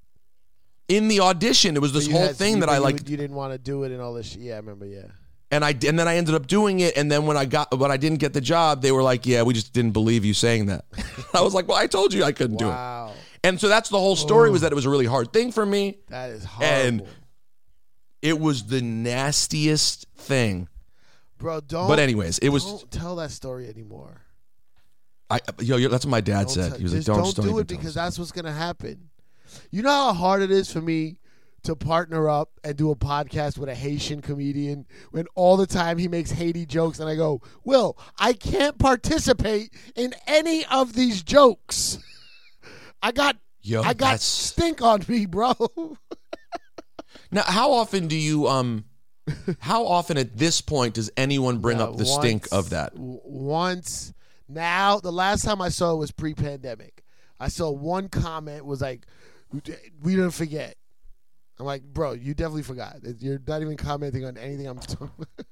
In the audition, it was this But you whole had- thing you- that but I you- like. You didn't want to do it and all this shit. Yeah, I remember, yeah. And I and then I ended up doing it. And then when I got when I didn't get the job, they were like, "Yeah, we just didn't believe you saying that." I was like, "Well, I told you I couldn't do it." Wow. And so that's the whole story. Was that it was a really hard thing for me, That is horrible. and it was the nastiest thing. Bro, don't. But anyways, it was. Don't tell that story anymore. I yo, yo that's what my dad Don't said. tell- He was like, just "Don't, don't just don't do even it tell because us." that's what's gonna happen. You know how hard it is for me to partner up and do a podcast with a Haitian comedian when all the time he makes Haiti jokes and I go, Will, I can't participate in any of these jokes. I got Yo, I got that's- stink on me, bro. Now, how often do you um? How often at this point does anyone bring Uh, up the stink once- of that? w- Once. Now, the last time I saw it was pre-pandemic. I saw one comment was like, we didn't forget. I'm like, bro, you definitely forgot. You're not even commenting on anything I'm talking about.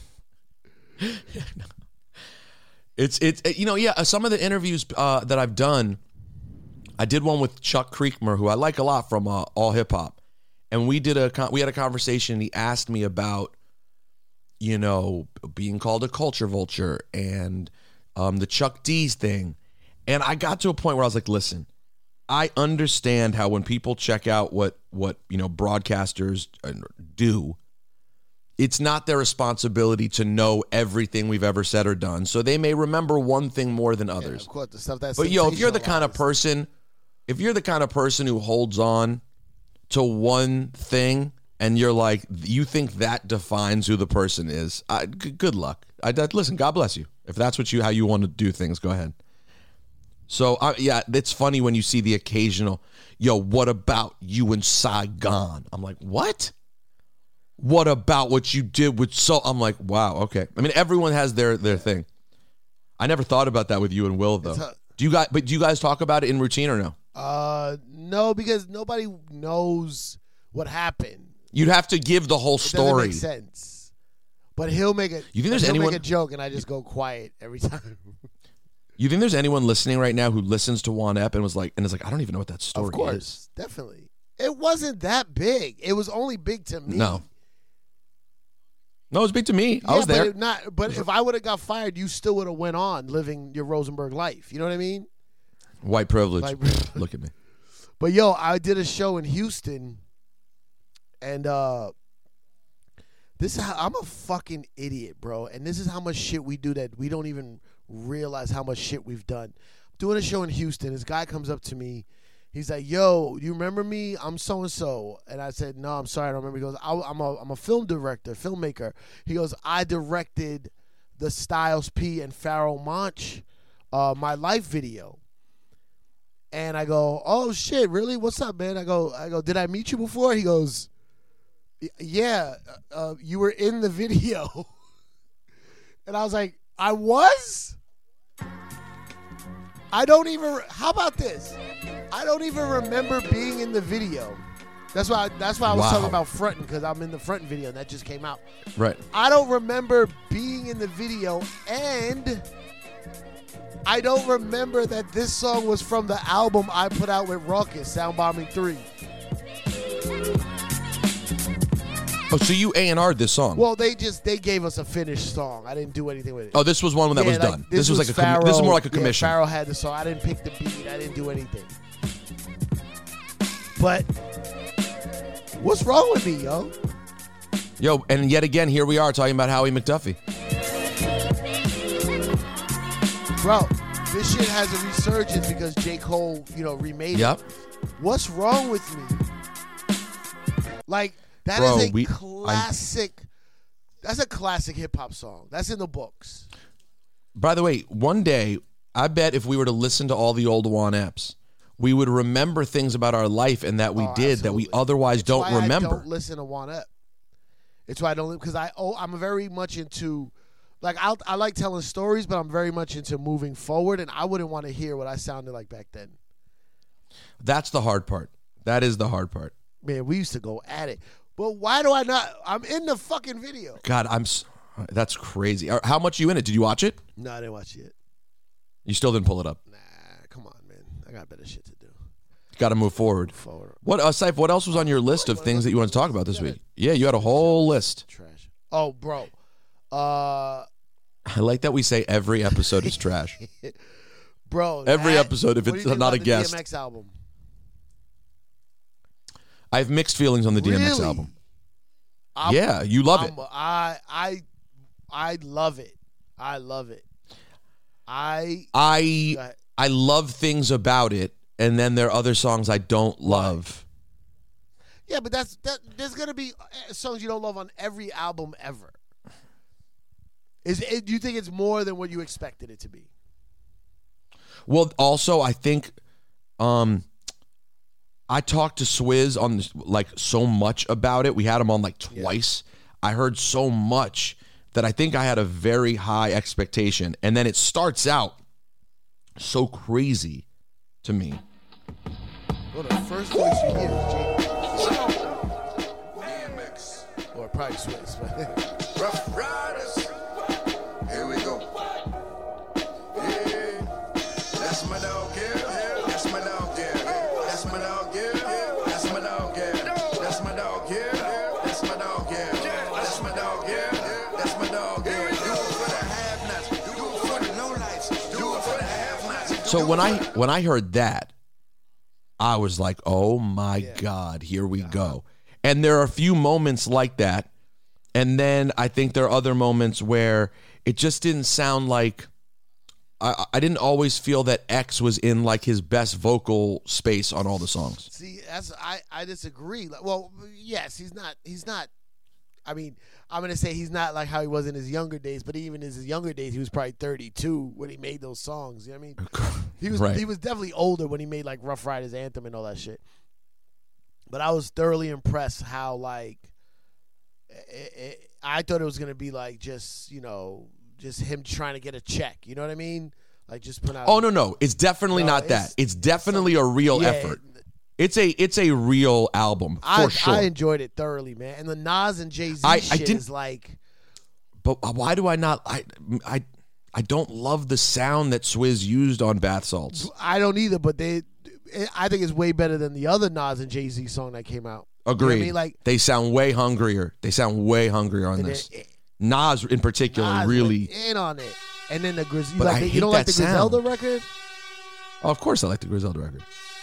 It's it's it, you know yeah. Some of the interviews uh, that I've done, I did one with Chuck Creekmer, who I like a lot from uh, All Hip Hop, and we did a con- we had a conversation. And he asked me about, you know, being called a culture vulture and um, the Chuck D's thing, and I got to a point where I was like, listen, I understand how when people check out what what you know broadcasters do, it's not their responsibility to know everything we've ever said or done. So they may remember one thing more than Yeah, others. of course, the stuff that's But yo, if you're the kind of sensationalized. person, if you're the kind of person who holds on to one thing and you're like, you think that defines who the person is, I, g- good luck. I, that, listen, God bless you. If that's what you how you want to do things, go ahead. So uh, yeah, it's funny when you see the occasional, yo, what about you in Saigon? I'm like, what? What about what you did with so? I'm like, wow, okay. I mean, everyone has their their thing. I never thought about that with you and Will though. It's a- Do you guys? But do you guys talk about it in routine or no? Uh, no, because nobody knows what happened. You'd have to give the whole It doesn't story. make sense. But he'll make a. You think there's he'll anyone- make a joke and I just go quiet every time. You think there's anyone listening right now who listens to One Ep and was like, and is like, I don't even know what that story Of course, is. definitely. It wasn't that big. It was only big to me. No. No, it was big to me. I Yeah, was there. But, it not, but if I would have got fired, you still would have went on living your Rosenberg life. You know what I mean? White privilege. Like- Look at me. But yo, I did a show in Houston, and uh, this is how I'm a fucking idiot, bro. And this is how much shit we do that we don't even realize how much shit we've done. Doing a show in Houston, this guy comes up to me. He's like, "Yo, you remember me? I'm so and so." And I said, "No, I'm sorry, I don't remember." He goes, I, "I'm a I'm a film director, filmmaker." He goes, "I directed the Styles P and Pharoah Monch, uh, my life video." And I go, "Oh shit, really? What's up, man?" I go, "I go, did I meet you before?" He goes, Yeah, uh, you were in the video. And I was like, I was? I don't even, how about this? I don't even remember being in the video. That's why That's why I was Wow. talking about fronting, because I'm in the fronting video, and that just came out. Right. I don't remember being in the video, and I don't remember that this song was from the album I put out with Ruckus, Sound Bombing three. Oh, so you A and R'd this song? Well, they just they gave us a finished song. I didn't do anything with it. oh, this was one that Yeah, was like, done. This, was like a. Pharaoh, Com- this is more like a yeah, commission. Pharaoh had the song. I didn't pick the beat. I didn't do anything. But what's wrong with me, yo? Yo, and yet again, here we are talking about Howie McDuffie. Bro, this shit has a resurgence because J. Cole, you know, remade Yep. it. What's wrong with me? Like, that Bro, is a we- classic. That's a classic hip hop song. That's in the books. By the way, one day, I bet if we were to listen to all the old Juan Epps, we would remember things about our life and that we Oh, did that we absolutely. otherwise It's don't why remember. I don't listen to One Up. It's why I don't, because I oh I'm very much into, like I I like telling stories, but I'm very much into moving forward, and I wouldn't want to hear what I sounded like back then. That's the hard part. That is the hard part. Man, we used to go at it. But why do I not? I'm in the fucking video. God, I'm. s- That's crazy. Uh, How much you in it? Did you watch it? No, I didn't watch it. You still didn't pull it up. Nah, come on, man. I got better shit to do. Got to move forward. Forward. What, uh, Saif, what else was on your list of things that you want to talk about this week? Yeah, you had a whole list. Trash. Oh, bro. Uh, I like that we say every episode is trash. bro. Every that- episode, if what do it's you think not about a the guest. D M X album. I have mixed feelings on the D M X Really? album. I'm- Yeah, you love I'm- it. I I I love it. I love it. I I Go ahead. I love things about it, and then there are other songs I don't love. yeah, but that's that. There's gonna be uh, songs you don't love on every album ever. Is it? Do you think it's more than what you expected it to be? Well, also I think, um, I talked to Swizz on this, like so much about it. We had him on like twice. I heard so much that I think I had a very high expectation, and then it starts out so crazy to me. Well, the first voice you hear is J. Or probably Swizz. But Rough Riders. Here we go. Yeah. That's my dog, yeah. That's my dog, yeah. That's my dog, yeah. That's my dog, yeah. That's my dog, yeah. That's my dog, yeah. That's my dog, yeah. That's my dog, yeah. Do it for the have-nots. Do it for the no-lights. Do it for the have-nots. So when I when I heard that, I was like, "Oh my God, here we go!" And there are a few moments like that, and then I think there are other moments where it just didn't sound like. I, I didn't always feel that X was in like his best vocal space on all the songs. see, that's I I disagree. Like, well, yes, he's not. He's not. I mean, I'm gonna say he's not like how he was in his younger days, but even in his younger days, he was probably thirty-two when he made those songs. You know what I mean? He was Right. he was definitely older when he made like Rough Riders Anthem and all that shit. But I was thoroughly impressed how like it, it, I thought it was gonna be like just you know just him trying to get a check. You know what I mean? Like just put out. Oh no, no, it's definitely No, not it's- that. It's definitely a real Yeah, effort. It's a it's a real album for I, sure. I enjoyed it thoroughly, man. And the Nas and Jay Z I- I shit didn't- is like. But why do I not? I I I don't love the sound that Swizz used on Bath Salts. I don't either, but they, I think it's way better than the other Nas and Jay Z song that came out. You know what Agreed. I mean, like they sound way hungrier. They sound way hungrier on And this. it- Nas in particular Nas really. went in on it, and then the Grizz. You, But like I the, hate you don't like that the Griselda sound. record? Oh, of course, I like the Griselda record.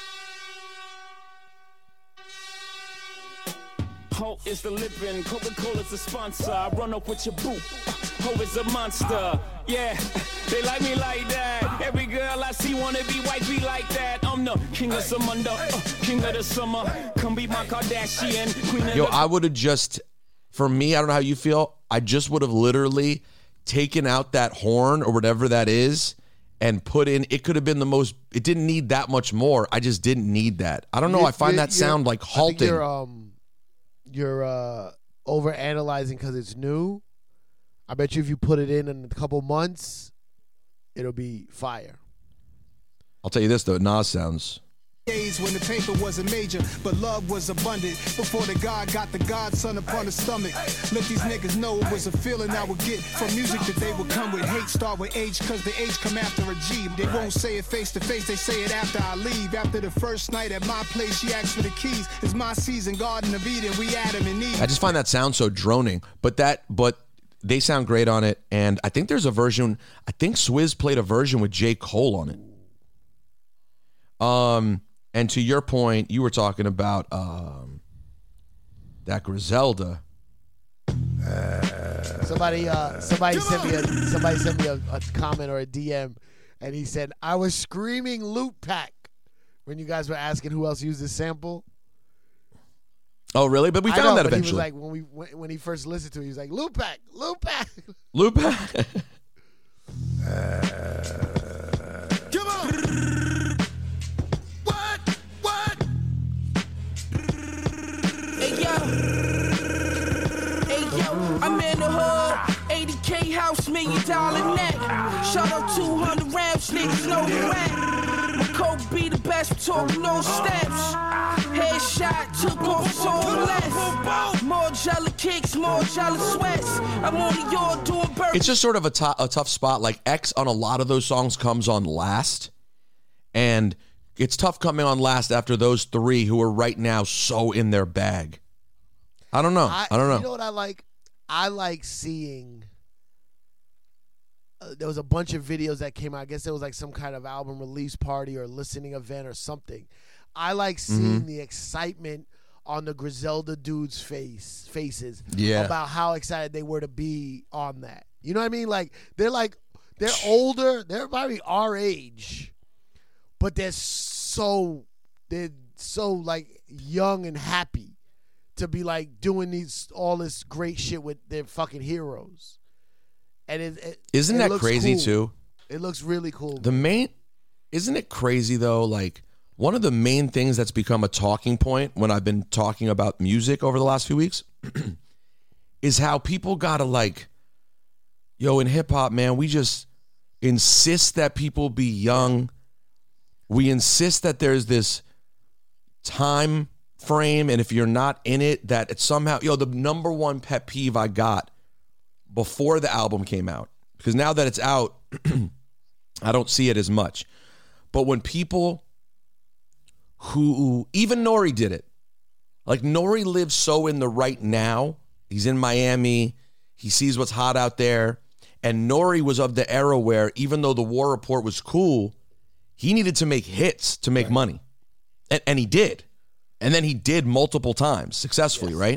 Ho is the living, Coca-Cola's the sponsor. I run up with your boot. Ho is a monster. Yeah, they like me like that. Every girl I see wanna be white, be like that. I'm the king of Samunda, uh, king of the summer. Come be my Kardashian, queen of Yo, the... I would have just, for me, I don't know how you feel. I just would have literally taken out that horn or whatever that is and put in. It could have been the most. It didn't need that much more. I just didn't need that. I don't know. You- I find you- that you're- sound like I think halting. You're, um, you're uh, over analyzing because it's new. I bet you if you put it in in a couple months, it'll be fire. I'll tell you this though, Nas sounds. Days when the paper wasn't major, but love was abundant. Before the God got the godson upon the stomach. Let these niggas know it was a feeling I would get from music that they would come with. Hate start with H, cause the H come after a G. They won't say it face to face, they say it after I leave. After the first night at my place, she asked for the keys. It's my season, Garden of Eden, we Adam and Eve. I just find that sound so droning, but that, but they sound great on it. And I think there's a version, I think Swizz played a version with J. Cole on it. Um, and to your point, you were talking about um, that Griselda. Uh, somebody, uh, somebody sent me a somebody sent me a, a comment or a D M, and he said I was screaming Loot Pack when you guys were asking who else used this sample. Oh, really? But we I found know, that but eventually. He was like when we when, when he first listened to it, he was like Loot Pack, Loot Pack, Loot Pack. uh, Come on. What? What? Hey yo, hey yo, I'm in the hood, eighty K house, million dollar neck. Shout out two hundred rounds, niggas know the rap. My coke be the best, talk no steps. Headshot, took off so less. More jelly kicks, more jelly sweats. I'm on the yard doing burpees. It's just sort of a, to- a tough spot. Like X on a lot of those songs comes on last. And it's tough coming on last after those three who are right now so in their bag. I don't know. I, I don't know. You know what I like? I like seeing. Uh, there was a bunch of videos that came out. I guess there was like some kind of album release party or listening event or something. I like seeing Mm-hmm. the excitement on the Griselda dudes' face faces Yeah. about how excited they were to be on that. You know what I mean? Like they're like they're older. They're probably our age, but they're so they're so like young and happy to be like doing these all this great shit with their fucking heroes. And it, it Isn't it that looks crazy cool. too? It looks really cool. The main, isn't it crazy though? Like one of the main things that's become a talking point when I've been talking about music over the last few weeks is how people gotta like, yo, in hip hop, man, we just insist that people be young. We insist that there's this time frame, and if you're not in it, that it's somehow, yo, the number one pet peeve I got before the album came out, because now that it's out, I don't see it as much. But when people who, even Nori did it, like Nori lives so in the right now. He's in Miami. He sees what's hot out there. And Nori was of the era where even though the War Report was cool, he needed to make hits to make money. And, and he did. And then he did multiple times successfully, yes. Right?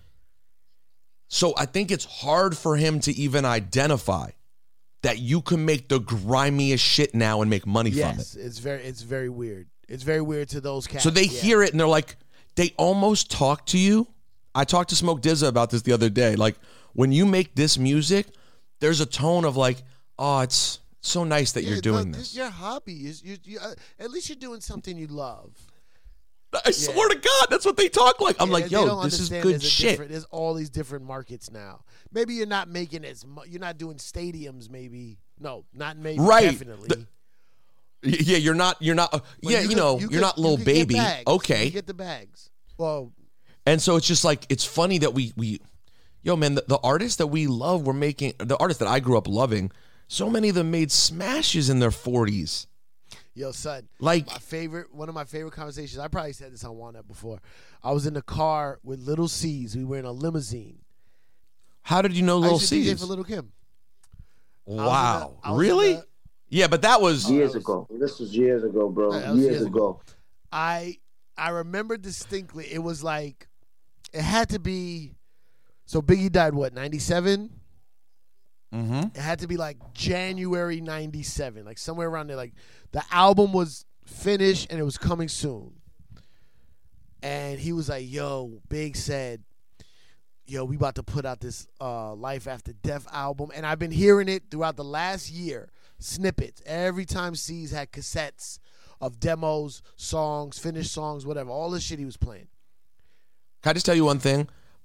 So I think it's hard for him to even identify that you can make the grimiest shit now and make money yes, from it. It's very it's very weird. It's very weird to those cats. So they yeah. hear it and they're like, they almost talk to you. I talked to Smoke D Z A about this the other day. Like, when you make this music, there's a tone of like, oh, it's so nice that yeah, you're doing no, this. Your hobby is you, you, uh, at least you're doing something you love. I yeah. swear to God, that's what they talk like. I'm yeah, like, yo, this is good there's shit. There's all these different markets now. Maybe you're not making as much. You're not doing stadiums. Maybe no, not maybe. Right. Definitely. The, yeah, you're not. You're not. Uh, yeah, you, you know, you are not little you baby. Bags. Okay. You get the bags. Well. And so it's just like, it's funny that we we, yo man, the, the artists that we love, we're making the artists that I grew up loving. So many of them made smashes in their forties. Yo, son, like my favorite, one of my favorite conversations. I probably said this on One Up before. I was in the car with Little C's. We were in a limousine. How did you know Little I used to D J C's? for Little Kim. Wow, the, really? The, yeah, but that was years ago. This was years ago, bro. Yeah, years, years ago. ago. I I remember distinctly. It was like it had to be. So Biggie died what ninety-seven. Mm-hmm. It had to be like January ninety-seven, like somewhere around there. Like the album was finished and it was coming soon. And he was like, yo, Big said, yo, we about to put out this uh, Life After Death album. And I've been hearing it throughout the last year, snippets. Every time C's had cassettes of demos, songs, finished songs, whatever. All this shit he was playing. Can I just tell you one thing?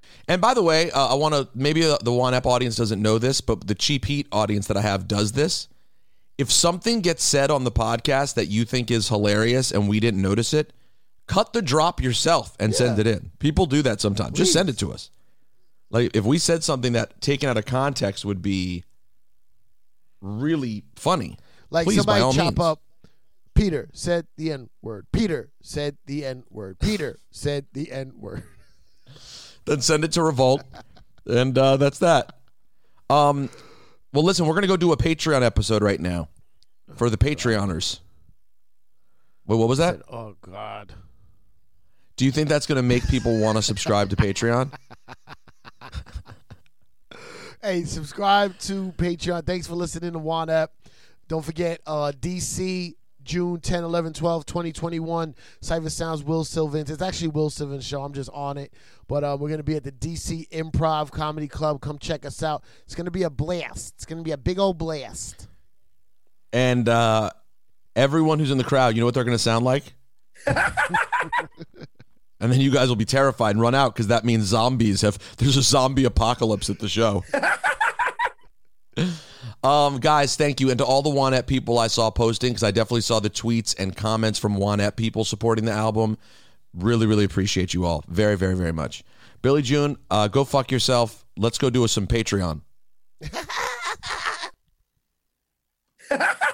And by the way, uh, I want to, maybe the, the One App audience doesn't know this, but the Cheap Heat audience that I have does this. If something gets said on the podcast that you think is hilarious and we didn't notice it, cut the drop yourself and yeah. send it in. People do that sometimes. Please. Just send it to us. Like if we said something that taken out of context would be really funny. Like Please, somebody by all chop means. up, Peter said the N word. Peter said the N word. Peter said the N word. then send it to Revolt, and uh, that's that. Um, well, listen, we're gonna go do a Patreon episode right now for the Patreoners. Wait, what was that? Oh God. Do you think that's gonna make people want to subscribe to Patreon? Hey, subscribe to Patreon. Thanks for listening to Juan Ep. Don't forget, uh, D C, June tenth, eleven, twelve, twenty twenty-one. Cypher Sounds, Will Sylvans. It's actually Will Sylvans' show. I'm just on it. But uh, we're going to be at the D C Improv Comedy Club. Come check us out. It's going to be a blast. It's going to be a big old blast. And uh, everyone who's in the crowd, you know what they're going to sound like? And then you guys will be terrified and run out because that means zombies have. There's a zombie apocalypse at the show. um, guys, thank you, and to all the Juanette people I saw posting, because I definitely saw the tweets and comments from Juanette people supporting the album. Really, really appreciate you all, very, very, very much. Billy June, uh, go fuck yourself. Let's go do some Patreon.